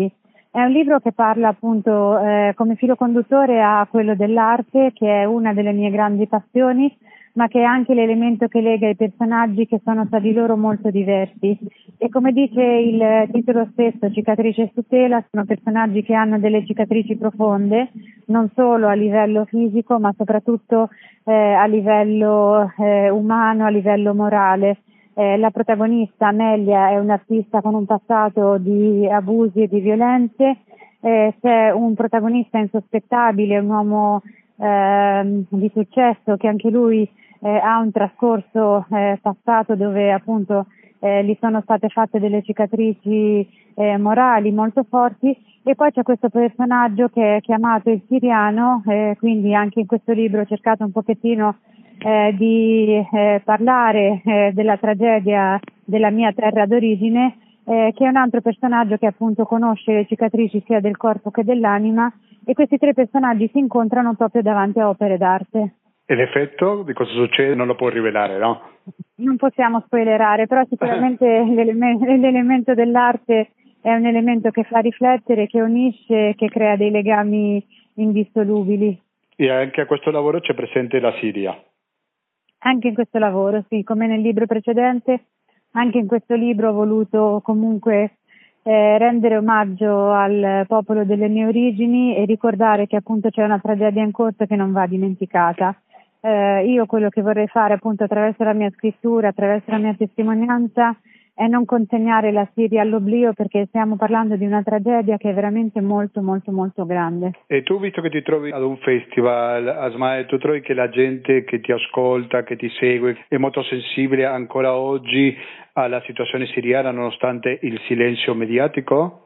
È un libro che parla appunto eh, come filo conduttore a quello dell'arte, che è una delle mie grandi passioni, ma che è anche l'elemento che lega i personaggi che sono tra di loro molto diversi. E come dice il titolo stesso, Cicatrice su tela, sono personaggi che hanno delle cicatrici profonde, non solo a livello fisico, ma soprattutto eh, a livello eh, umano, a livello morale. Eh, la protagonista Amelia è un'artista con un passato di abusi e di violenze, eh, c'è un protagonista insospettabile, un uomo eh, di successo che anche lui eh, ha un trascorso eh, passato dove appunto eh, gli sono state fatte delle cicatrici eh, morali molto forti, e poi c'è questo personaggio che è chiamato il Siriano, eh, quindi anche in questo libro ho cercato un pochettino Eh, di eh, parlare eh, della tragedia della mia terra d'origine, eh, che è un altro personaggio che appunto conosce le cicatrici sia del corpo che dell'anima, e questi tre personaggi si incontrano proprio davanti a opere d'arte. E l'effetto di cosa succede non lo puoi rivelare, no? Non possiamo spoilerare, però sicuramente l'eleme- l'elemento dell'arte è un elemento che fa riflettere, che unisce, che crea dei legami indissolubili. E anche a questo lavoro c'è presente la Siria. Anche in questo lavoro, sì, come nel libro precedente, anche in questo libro ho voluto comunque eh, rendere omaggio al popolo delle mie origini e ricordare che appunto c'è una tragedia in corso che non va dimenticata. Eh, io quello che vorrei fare appunto attraverso la mia scrittura, attraverso la mia testimonianza, è non consegnare la Siria all'oblio, perché stiamo parlando di una tragedia che è veramente molto molto molto grande. E tu, visto che ti trovi ad un festival, Asmae, tu trovi che la gente che ti ascolta, che ti segue, è molto sensibile ancora oggi alla situazione siriana nonostante il silenzio mediatico?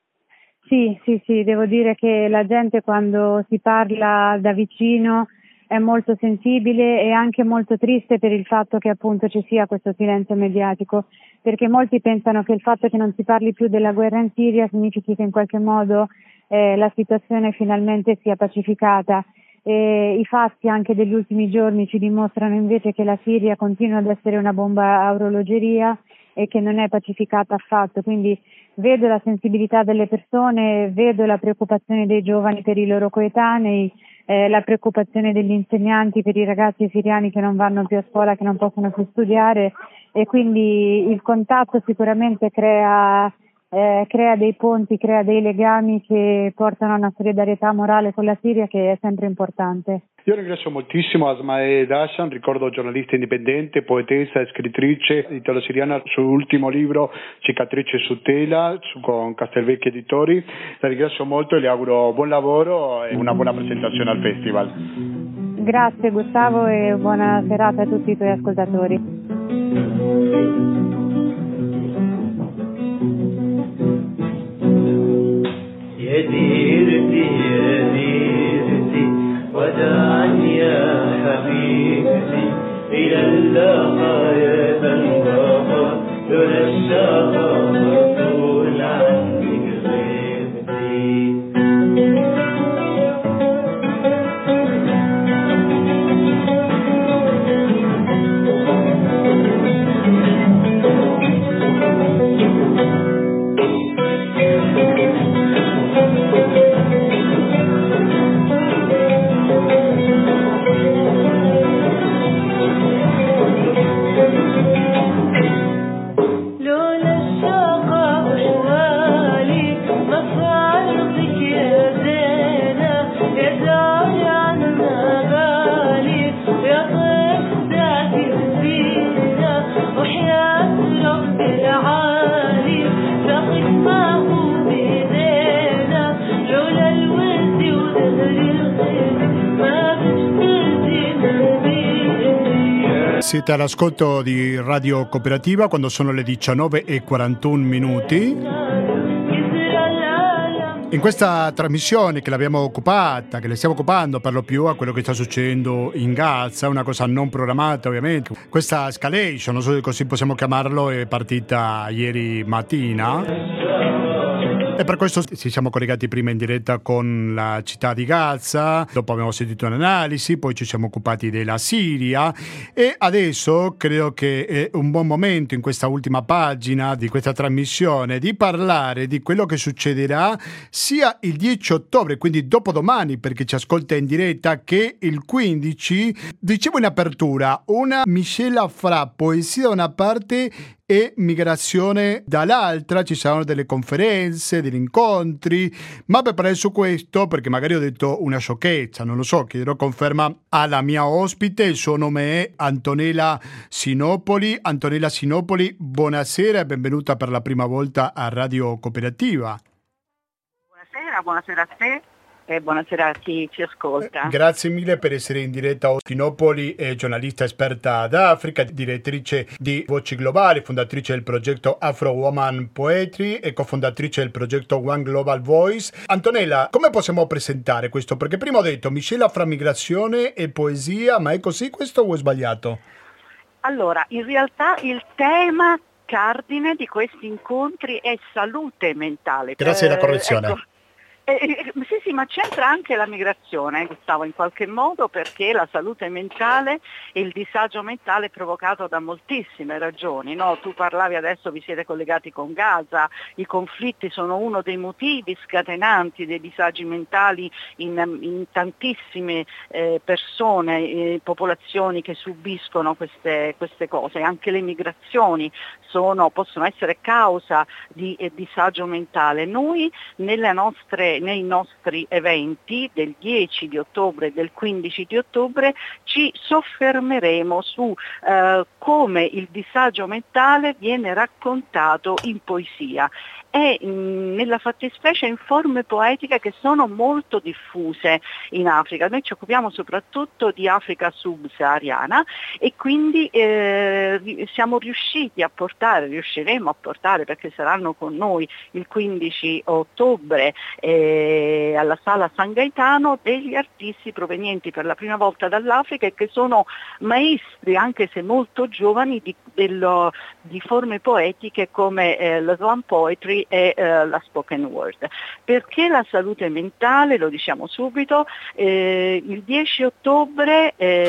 Sì, sì, sì, devo dire che la gente quando si parla da vicino è molto sensibile e anche molto triste per il fatto che appunto ci sia questo silenzio mediatico, perché molti pensano che il fatto che non si parli più della guerra in Siria significhi che in qualche modo eh, la situazione finalmente sia pacificata. E i fatti anche degli ultimi giorni ci dimostrano invece che la Siria continua ad essere una bomba a orologeria e che non è pacificata affatto, quindi vedo la sensibilità delle persone, vedo la preoccupazione dei giovani per i loro coetanei, eh, la preoccupazione degli insegnanti per i ragazzi siriani che non vanno più a scuola, che non possono più studiare, e quindi il contatto sicuramente crea Eh, crea dei ponti, crea dei legami che portano a una solidarietà morale con la Siria che è sempre importante. Io ringrazio moltissimo Asmae Dashan, ricordo giornalista indipendente, poetessa e scrittrice italo-siriana, sul ultimo libro Cicatrice su tela su, con Castelvecchi Editori. La ringrazio molto e le auguro buon lavoro e una buona presentazione al festival. Grazie Gustavo e buona serata a tutti i tuoi ascoltatori. يا ديرتي يا ديرتي ودعني يا حبيبتي إلى اللقاء يا تنبغى لولا الشغف طول عنك غيبتي Siete all'ascolto di Radio Cooperativa quando sono le diciannove e quarantuno minuti. In questa trasmissione che l'abbiamo occupata, che le stiamo occupando per lo più a quello che sta succedendo in Gaza, una cosa non programmata ovviamente. Questa escalation, non so se così possiamo chiamarlo, è partita ieri mattina. E per questo ci siamo collegati prima in diretta con la città di Gaza, dopo abbiamo sentito un'analisi, poi ci siamo occupati della Siria e adesso credo che è un buon momento in questa ultima pagina di questa trasmissione di parlare di quello che succederà sia il dieci ottobre, quindi dopodomani per chi ci ascolta in diretta, che il quindici. Dicevo in apertura, una miscela fra poesia da una parte e migrazione dall'altra, ci saranno delle conferenze, degli incontri, ma per parlare su questo, perché magari ho detto una sciocchezza, non lo so, chiederò conferma alla mia ospite, il suo nome è Antonella Sinopoli. Antonella Sinopoli, buonasera e benvenuta per la prima volta a Radio Cooperativa. Buonasera, buonasera a te. E buonasera a chi ci ascolta. Grazie mille per essere in diretta. Sinopoli è giornalista esperta ad Africa, direttrice di Voci Globali, fondatrice del progetto Afro Woman Poetry e cofondatrice del progetto One Global Voice. Antonella, come possiamo presentare questo? Perché prima ho detto miscela fra migrazione e poesia, ma è così questo o è sbagliato? Allora, in realtà il tema cardine di questi incontri è salute mentale. Grazie alla correzione. Eh, ecco. Eh, eh, sì, sì, ma c'entra anche la migrazione, Gustavo, in qualche modo, perché la salute mentale e il disagio mentale è provocato da moltissime ragioni, no? Tu parlavi adesso, vi siete collegati con Gaza, i conflitti sono uno dei motivi scatenanti dei disagi mentali in, in tantissime eh, persone, eh, popolazioni che subiscono queste, queste cose. Anche le migrazioni sono, possono essere causa di eh, disagio mentale. Noi nelle nostre nei nostri eventi del dieci di ottobre e del quindici di ottobre ci soffermeremo su eh, come il disagio mentale viene raccontato in poesia e mh, nella fattispecie in forme poetiche che sono molto diffuse in Africa. Noi ci occupiamo soprattutto di Africa subsahariana e quindi eh, siamo riusciti a portare, riusciremo a portare, perché saranno con noi il quindici ottobre eh, alla Sala San Gaetano, degli artisti provenienti per la prima volta dall'Africa e che sono maestri, anche se molto giovani, di, dello, di forme poetiche come eh, la slam poetry e eh, la spoken word. Perché la salute mentale, lo diciamo subito, eh, il dieci ottobre,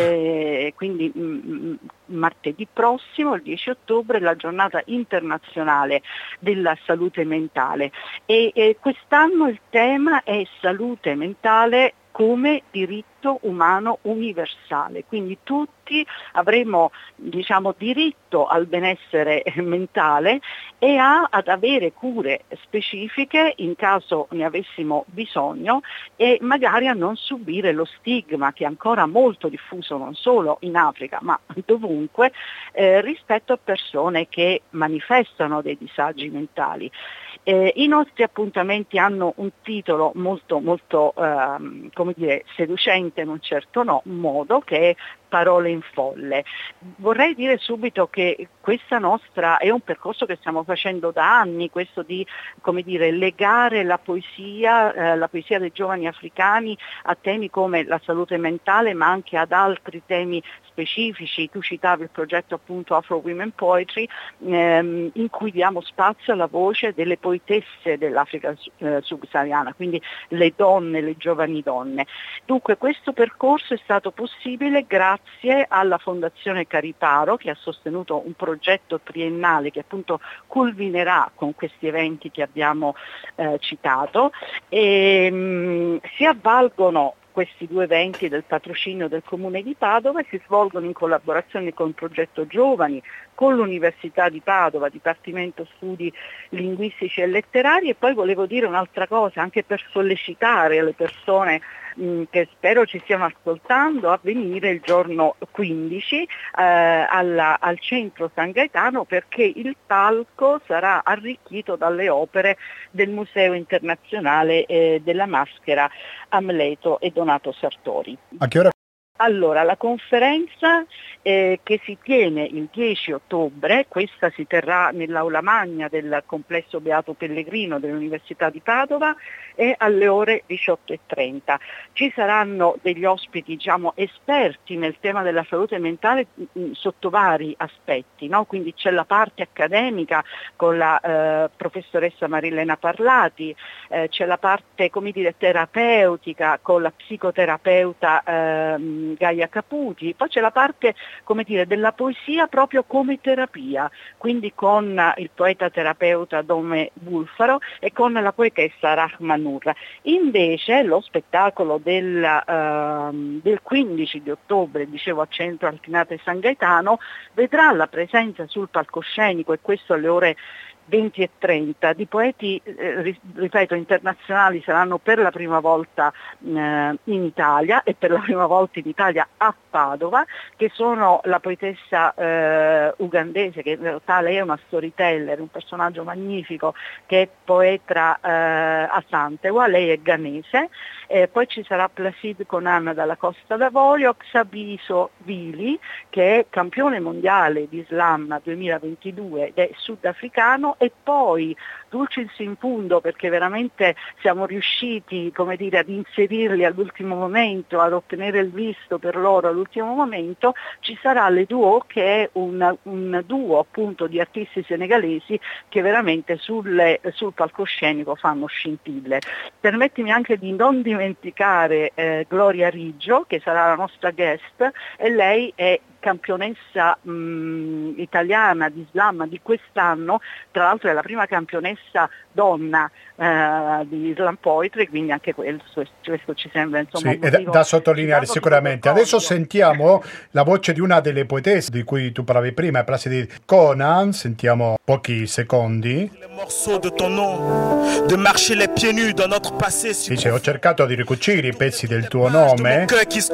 eh, quindi mh, martedì prossimo, il dieci ottobre, è la giornata internazionale della salute mentale e, e quest'anno il tema è salute mentale come diritto umano universale, quindi tutti avremo, diciamo, diritto al benessere mentale e a, ad avere cure specifiche in caso ne avessimo bisogno e magari a non subire lo stigma che è ancora molto diffuso non solo in Africa ma dovunque eh, rispetto a persone che manifestano dei disagi mentali. Eh, I nostri appuntamenti hanno un titolo molto, molto ehm, come dire, seducente in un certo no, modo, che è Parole in folle. Vorrei dire subito che questa nostra è un percorso che stiamo facendo da anni, questo di, come dire, legare la poesia, eh, la poesia dei giovani africani a temi come la salute mentale, ma anche ad altri temi specifici. Tu citavi il progetto appunto Afro Women Poetry, ehm, in cui diamo spazio alla voce delle poetesse dell'Africa eh, subsahariana, quindi le donne, le giovani donne. Dunque questo percorso è stato possibile grazie alla Fondazione Cariparo, che ha sostenuto un progetto triennale che appunto culminerà con questi eventi che abbiamo eh, citato e mh, si avvalgono questi due eventi del patrocinio del Comune di Padova e si svolgono in collaborazione con il progetto Giovani, con l'Università di Padova, Dipartimento Studi Linguistici e Letterari. E poi volevo dire un'altra cosa, anche per sollecitare le persone mh, che spero ci stiano ascoltando, a venire il giorno quindici eh, alla, al centro San Gaetano, perché il palco sarà arricchito dalle opere del Museo Internazionale eh, della Maschera Amleto e Donato Sartori. A che ora Allora, la conferenza eh, che si tiene il dieci ottobre, questa si terrà nell'aula magna del complesso Beato Pellegrino dell'Università di Padova, è alle ore diciotto e trenta. Ci saranno degli ospiti, diciamo, esperti nel tema della salute mentale mh, sotto vari aspetti, no? Quindi c'è la parte accademica con la eh, professoressa Marilena Parlati, eh, c'è la parte, come dire, terapeutica con la psicoterapeuta ehm, Gaia Caputi, poi c'è la parte, come dire, della poesia proprio come terapia, quindi con il poeta terapeuta Dome Bulfaro e con la poetessa Rahmanur. Invece lo spettacolo del, uh, del quindici di ottobre, dicevo a Centro Altinate San Gaetano, vedrà la presenza sul palcoscenico, e questo alle ore venti e trenta, di poeti, eh, ripeto, internazionali. Saranno per la prima volta eh, in Italia, e per la prima volta in Italia a Padova, che sono la poetessa eh, ugandese, che in realtà lei è una storyteller, un personaggio magnifico, che è poeta eh, a Santegua, lei è ghanese, eh, poi ci sarà Placide Conan dalla Costa d'Avorio, Xabiso Vili, che è campione mondiale di slam duemilaventidue ed è sudafricano, e poi Dulcis in Fundo, perché veramente siamo riusciti, come dire, ad inserirli all'ultimo momento, ad ottenere il visto per loro all'ultimo momento. Ci sarà Le Duo, che è un, un duo appunto di artisti senegalesi che veramente sulle, sul palcoscenico fanno scintille. Permettimi anche di non dimenticare eh, Gloria Riggio, che sarà la nostra guest, e lei è campionessa mh, italiana di slam di quest'anno, tra l'altro è la prima campionessa donna eh, di slam poetry, quindi anche questo, questo ci sembra, insomma, sì, un motivo da sottolineare sicuramente. Adesso sentiamo la voce di una delle poetesse di cui tu parlavi prima, Placide Conan. Sentiamo pochi secondi. Dice: ho cercato di ricucire i pezzi del tuo nome,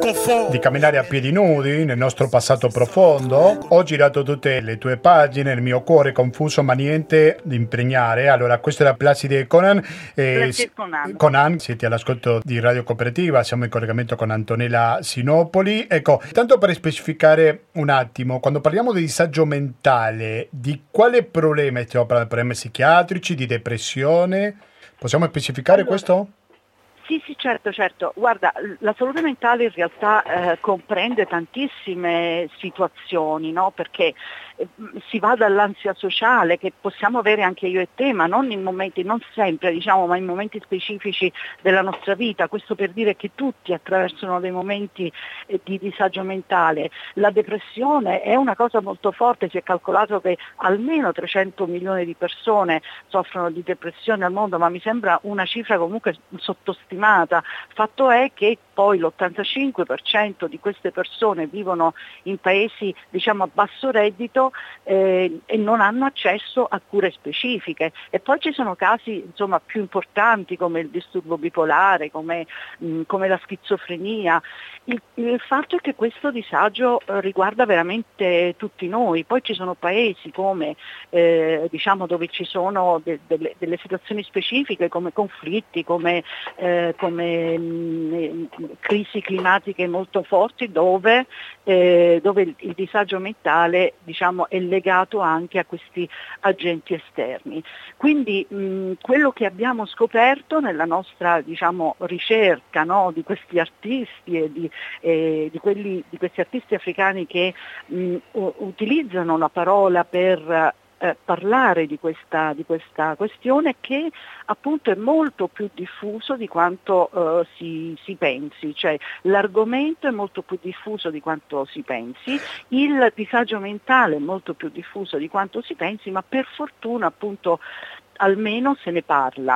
di camminare a piedi nudi nel nostro passato profondo. Ho girato tutte le tue pagine, il mio cuore è confuso ma niente di impregnare. Allora, questa era Placide Conan. Eh, Conan. Conan, siete all'ascolto di Radio Cooperativa, siamo in collegamento con Antonella Sinopoli. Ecco, tanto per specificare un attimo, quando parliamo di disagio mentale, di quale problema stiamo parlando? Problemi psichiatrici, di depressione? Possiamo specificare allora, questo? Sì, sì, certo, certo. Guarda, la salute mentale in realtà eh, comprende tantissime situazioni, no? Perché eh, si va dall'ansia sociale, che possiamo avere anche io e te, ma non in momenti, non sempre, diciamo, ma in momenti specifici della nostra vita. Questo per dire che tutti attraversano dei momenti eh, di disagio mentale. La depressione è una cosa molto forte, si è calcolato che almeno trecento milioni di persone soffrono di depressione al mondo, ma mi sembra una cifra comunque sottostimata. Fatto è che poi l'ottantacinque per cento di queste persone vivono in paesi, diciamo, a basso reddito eh, e non hanno accesso a cure specifiche. E poi ci sono casi, insomma, più importanti come il disturbo bipolare, come, mh, come la schizofrenia. Il, il fatto è che questo disagio eh, riguarda veramente tutti noi. Poi ci sono paesi come eh, diciamo dove ci sono de, de, delle situazioni specifiche come conflitti, come eh, come mh, crisi climatiche molto forti, dove, eh, dove il, il disagio mentale, diciamo, è legato anche a questi agenti esterni. Quindi mh, quello che abbiamo scoperto nella nostra, diciamo, ricerca, no, di questi artisti e di, eh, di, quelli, di questi artisti africani che mh, utilizzano la parola per Eh, parlare di questa, di questa questione, che appunto è molto più diffuso di quanto eh, si, si pensi, cioè l'argomento è molto più diffuso di quanto si pensi, il disagio mentale è molto più diffuso di quanto si pensi, ma per fortuna appunto almeno se ne parla.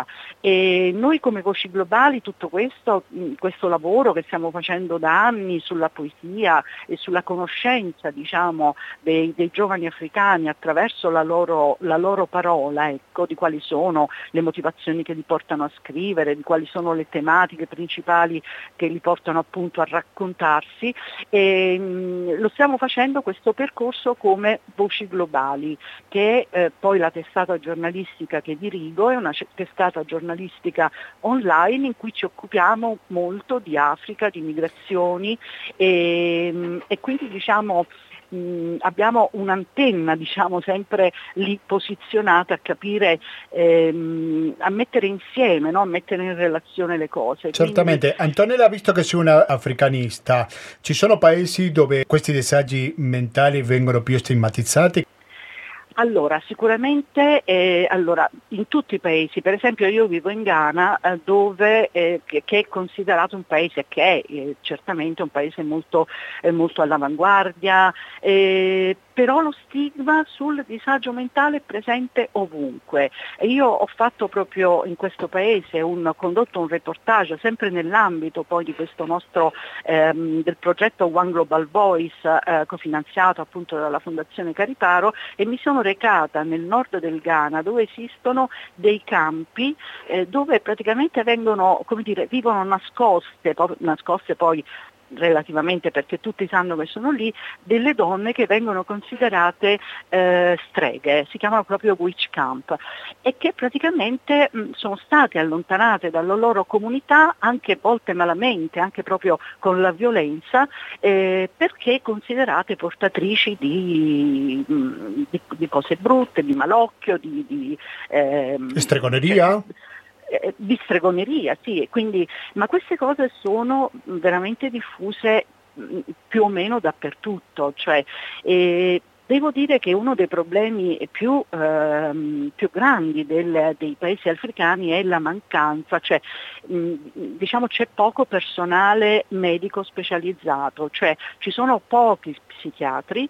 E noi come Voci Globali tutto questo, questo lavoro che stiamo facendo da anni sulla poesia e sulla conoscenza, diciamo, dei, dei giovani africani attraverso la loro, la loro parola, ecco, di quali sono le motivazioni che li portano a scrivere, di quali sono le tematiche principali che li portano appunto a raccontarsi, e mh, lo stiamo facendo questo percorso come Voci Globali, che è eh, poi la testata giornalistica che Donne di Rigo, è una testata giornalistica online in cui ci occupiamo molto di Africa, di migrazioni e, e quindi diciamo mh, abbiamo un'antenna diciamo sempre lì posizionata a capire, ehm, a mettere insieme, no? A mettere in relazione le cose. Certamente. Quindi... Antonella, visto che sei una africanista, ci sono paesi dove questi disagi mentali vengono più stigmatizzati? Allora, sicuramente eh, allora, in tutti i paesi, per esempio io vivo in Ghana eh, dove, eh, che, che è considerato un paese che è eh, certamente un paese molto, eh, molto all'avanguardia, eh, però lo stigma sul disagio mentale è presente ovunque. E io ho fatto proprio in questo paese, un, condotto un reportage sempre nell'ambito poi di questo nostro, ehm, del progetto One Global Voice, eh, cofinanziato appunto dalla Fondazione Caritaro, e mi sono recata nel nord del Ghana dove esistono dei campi eh, dove praticamente vengono, come dire, vivono nascoste, po- nascoste poi relativamente perché tutti sanno che sono lì, delle donne che vengono considerate eh, streghe, si chiamano proprio witch camp, e che praticamente mh, sono state allontanate dalla loro comunità, anche a volte malamente, anche proprio con la violenza, eh, perché considerate portatrici di, mh, di, di cose brutte, di malocchio, di, di ehm, stregoneria? Eh, di stregoneria, sì, quindi, ma queste cose sono veramente diffuse mh, più o meno dappertutto, cioè, eh, devo dire che uno dei problemi più, ehm, più grandi del, dei paesi africani è la mancanza, cioè mh, diciamo c'è poco personale medico specializzato, cioè ci sono pochi psichiatri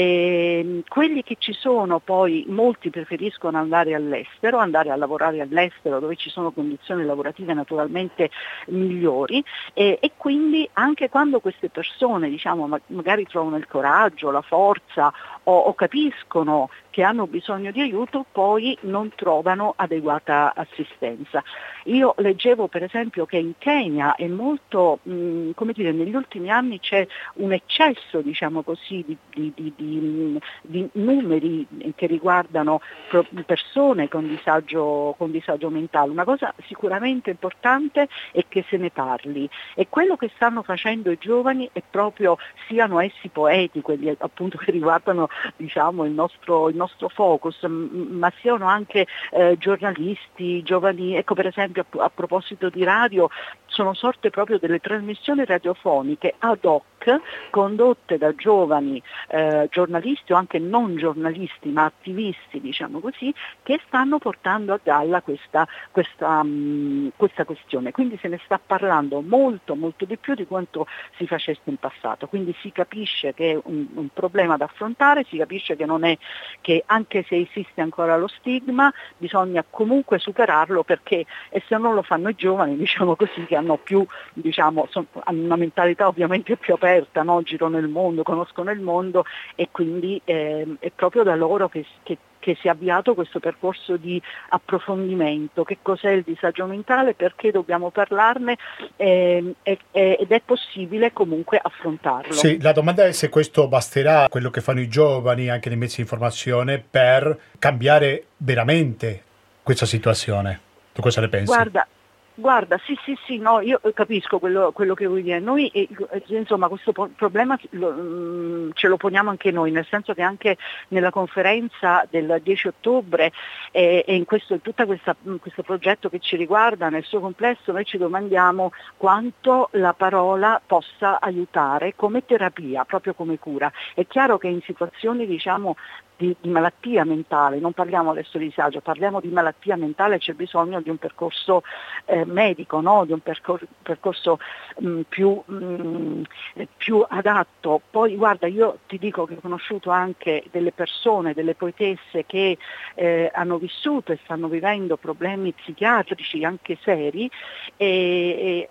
e quelli che ci sono poi molti preferiscono andare all'estero, andare a lavorare all'estero dove ci sono condizioni lavorative naturalmente migliori e, e quindi anche quando queste persone diciamo ma, magari trovano il coraggio, la forza o, o capiscono che hanno bisogno di aiuto, poi non trovano adeguata assistenza. Io leggevo per esempio che in Kenya è molto, mh, come dire, negli ultimi anni c'è un eccesso, diciamo così, di, di, di, di, di numeri che riguardano persone con disagio, con disagio mentale. Una cosa sicuramente importante è che se ne parli e quello che stanno facendo i giovani è proprio, siano essi poeti, quelli appunto che riguardano diciamo il nostro, il nostro focus, ma siano anche eh, giornalisti, giovani, ecco per esempio a, a proposito di radio sono sorte proprio delle trasmissioni radiofoniche ad hoc condotte da giovani eh, giornalisti o anche non giornalisti ma attivisti diciamo così, che stanno portando a galla questa, questa, mh, questa questione, quindi se ne sta parlando molto molto di più di quanto si facesse in passato, quindi si capisce che è un, un problema da affrontare, si capisce che non è che anche se esiste ancora lo stigma bisogna comunque superarlo, perché e se non lo fanno i giovani diciamo così che hanno più diciamo son, hanno una mentalità ovviamente più aperta, no? Girano il mondo, conoscono il mondo e quindi eh, è proprio da loro che, che che si è avviato questo percorso di approfondimento, che cos'è il disagio mentale, perché dobbiamo parlarne eh, eh, ed è possibile comunque affrontarlo. Sì, la domanda è se questo basterà, quello che fanno i giovani anche nei mezzi di informazione, per cambiare veramente questa situazione. Tu cosa ne pensi? Guarda, Guarda, sì, sì, sì, no, io capisco quello, quello che vuoi dire. Noi, eh, insomma, questo po- problema lo, mh, ce lo poniamo anche noi, nel senso che anche nella conferenza del dieci ottobre eh, e in questo, tutta questa, questo progetto che ci riguarda nel suo complesso, noi ci domandiamo quanto la parola possa aiutare come terapia, proprio come cura. È chiaro che in situazioni, diciamo, Di, di malattia mentale, non parliamo adesso di disagio, parliamo di malattia mentale, c'è bisogno di un percorso eh, medico, no? Di un percor- percorso mh, più, mh, più adatto. Poi guarda, io ti dico che ho conosciuto anche delle persone, delle poetesse che eh, hanno vissuto e stanno vivendo problemi psichiatrici anche seri e, e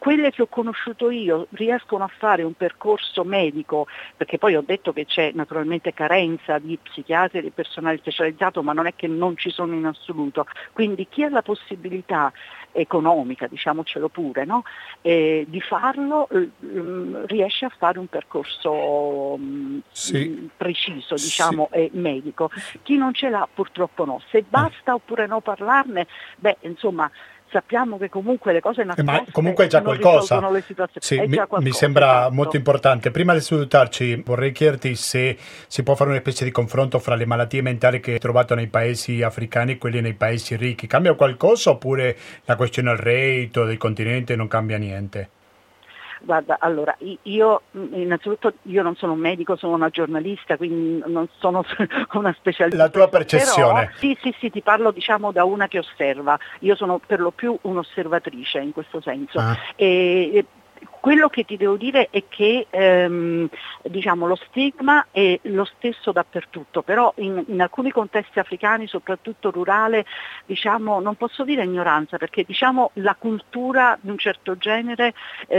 quelle che ho conosciuto io riescono a fare un percorso medico, perché poi ho detto che c'è naturalmente carenza di psichiatri e di personale specializzato, ma non è che non ci sono in assoluto, quindi chi ha la possibilità economica, diciamocelo pure, no? eh, di farlo eh, riesce a fare un percorso mh, sì. preciso, diciamo, sì. e medico. Chi non ce l'ha purtroppo no. Se basta oppure no parlarne, beh, insomma, sappiamo che comunque le cose nascoste eh, ma comunque è già non qualcosa. risolvono le situazioni. Sì, è mi, già qualcosa, mi sembra esatto. molto importante. Prima di salutarci vorrei chiederti se si può fare una specie di confronto fra le malattie mentali che hai trovato nei paesi africani e quelli nei paesi ricchi. Cambia qualcosa oppure la questione del reddito del continente non cambia niente? Guarda, allora, io innanzitutto io non sono un medico, sono una giornalista, quindi non sono una specialista. La tua percezione? Però, sì, sì, sì, ti parlo diciamo da una che osserva. Io sono per lo più un'osservatrice in questo senso. Ah. E, quello che ti devo dire è che ehm, diciamo, lo stigma è lo stesso dappertutto, però in, in alcuni contesti africani, soprattutto rurale, diciamo, non posso dire ignoranza, perché diciamo, la cultura di un certo genere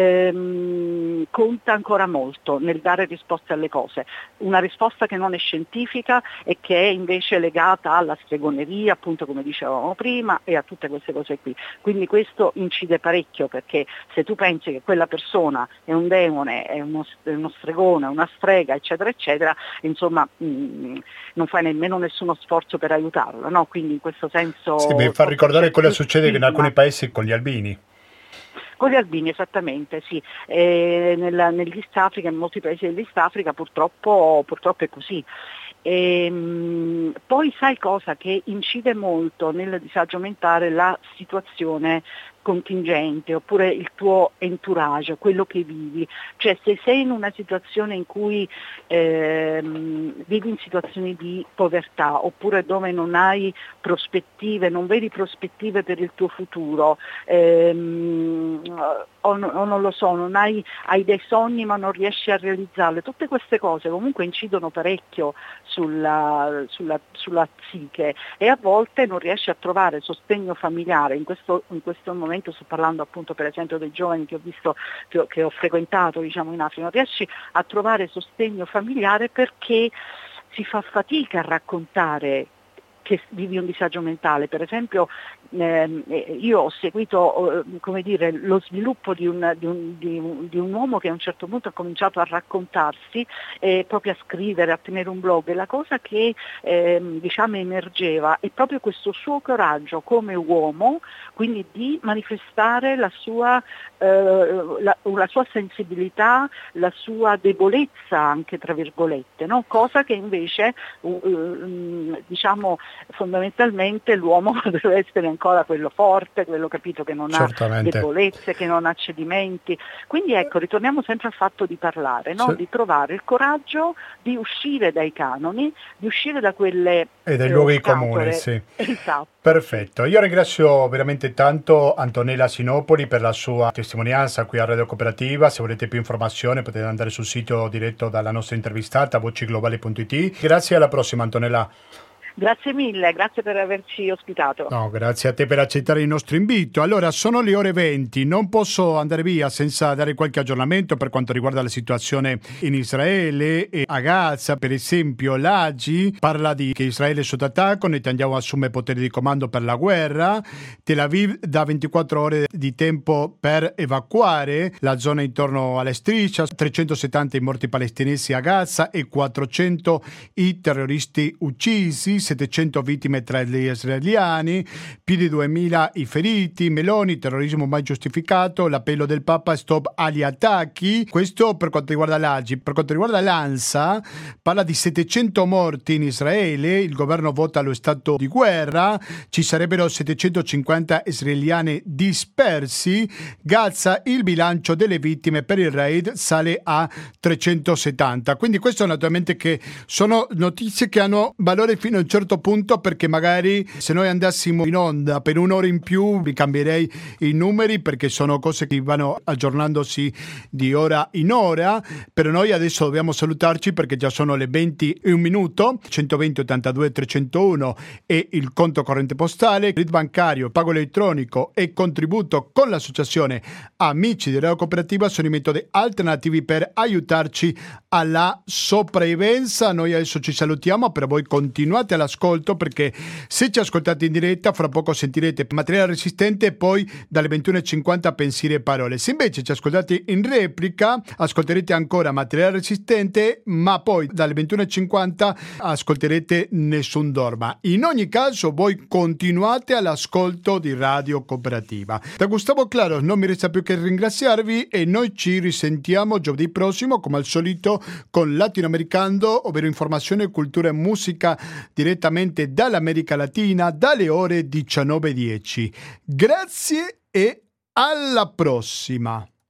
ehm, conta ancora molto nel dare risposte alle cose. Una risposta che non è scientifica e che è invece legata alla stregoneria, appunto come dicevamo prima, e a tutte queste cose qui. Quindi questo incide parecchio, perché se tu pensi che quella persona è un demone, è uno, è uno stregone, una strega, eccetera, eccetera, insomma mh, non fai nemmeno nessuno sforzo per aiutarlo, no? Quindi in questo senso... Sì, mi fa ricordare quello che succede in alcuni paesi con gli albini. Con gli albini, esattamente, sì. E nella, nell'East Africa, in molti paesi dell'East Africa purtroppo, purtroppo è così. E, mh, poi sai cosa? Che incide molto nel disagio mentale la situazione contingente oppure il tuo entourage, quello che vivi. Cioè se sei in una situazione in cui ehm, vivi in situazioni di povertà oppure dove non hai prospettive, non vedi prospettive per il tuo futuro, ehm, o, o non lo so, non hai, hai dei sogni ma non riesci a realizzarli, tutte queste cose comunque incidono parecchio sulla, sulla, sulla psiche e a volte non riesci a trovare sostegno familiare. In questo, in questo momento sto parlando appunto per esempio dei giovani che ho visto, che ho, che ho frequentato diciamo in Africa, non riesci a trovare sostegno familiare perché si fa fatica a raccontare che vivi un disagio mentale. Per esempio ehm, io ho seguito eh, come dire, lo sviluppo di un, di, un, di, un, di un uomo che a un certo punto ha cominciato a raccontarsi, eh, proprio a scrivere, a tenere un blog, e la cosa che ehm, diciamo emergeva è proprio questo suo coraggio come uomo, quindi di manifestare la sua, eh, la, la sua sensibilità, la sua debolezza anche tra virgolette, no? Cosa che invece uh, diciamo fondamentalmente l'uomo deve essere ancora quello forte, quello capito che non Certamente. ha debolezze, che non ha cedimenti. Quindi ecco, ritorniamo sempre al fatto di parlare, no? Sì. Di trovare il coraggio di uscire dai canoni, di uscire da quelle e dai eh, luoghi scatole. comuni, sì. Esatto. Perfetto, io ringrazio veramente tanto Antonella Sinopoli per la sua testimonianza qui a Radio Cooperativa. Se volete più informazioni potete andare sul sito diretto dalla nostra intervistata voci globali punto it. Grazie, alla prossima Antonella. Grazie mille, grazie per averci ospitato. No, grazie a te per accettare il nostro invito. Allora, sono le ore venti, non posso andare via senza dare qualche aggiornamento per quanto riguarda la situazione in Israele e a Gaza. Per esempio, l'A G I parla di che Israele è sotto attacco, Netanyahu assume potere di comando per la guerra, Tel Aviv dà ventiquattro ore di tempo per evacuare la zona intorno alla striscia, trecentosettanta i morti palestinesi a Gaza e quattrocento i terroristi uccisi, settecento vittime tra gli israeliani, più di duemila i feriti. Meloni, terrorismo mai giustificato, l'appello del Papa, stop agli attacchi. Questo per quanto riguarda l'A G I. Per quanto riguarda l'ANSA, parla di settecento morti in Israele, il governo vota lo stato di guerra, ci sarebbero settecentocinquanta israeliani dispersi. Gaza, il bilancio delle vittime per il raid sale a trecentosettanta. Quindi questo naturalmente che sono notizie che hanno valore fino a un certo certo punto, perché magari se noi andassimo in onda per un'ora in più vi cambierei i numeri, perché sono cose che vanno aggiornandosi di ora in ora. Per noi adesso dobbiamo salutarci perché già sono le venti e un minuto. centoventi ottantadue trecentouno è il conto corrente postale, R I D bancario, pago elettronico e contributo con l'associazione Amici di Radio Cooperativa sono i metodi alternativi per aiutarci alla sopravvivenza. Noi adesso ci salutiamo, però voi continuate all'ascolto, perché se ci ascoltate in diretta fra poco sentirete Materiale Resistente e poi dalle ventuno e cinquanta Pensieri e Parole. Se invece ci ascoltate in replica ascolterete ancora Materiale Resistente, ma poi dalle ventuno e cinquanta ascolterete Nessun Dorma. In ogni caso voi continuate all'ascolto di Radio Cooperativa. Da Gustavo Claros non mi resta più che ringraziarvi e noi ci risentiamo giovedì prossimo come al solito con Latinoamericano, ovvero informazione, cultura e musica direttamente dall'America Latina dalle ore diciannove e dieci. Grazie e alla prossima!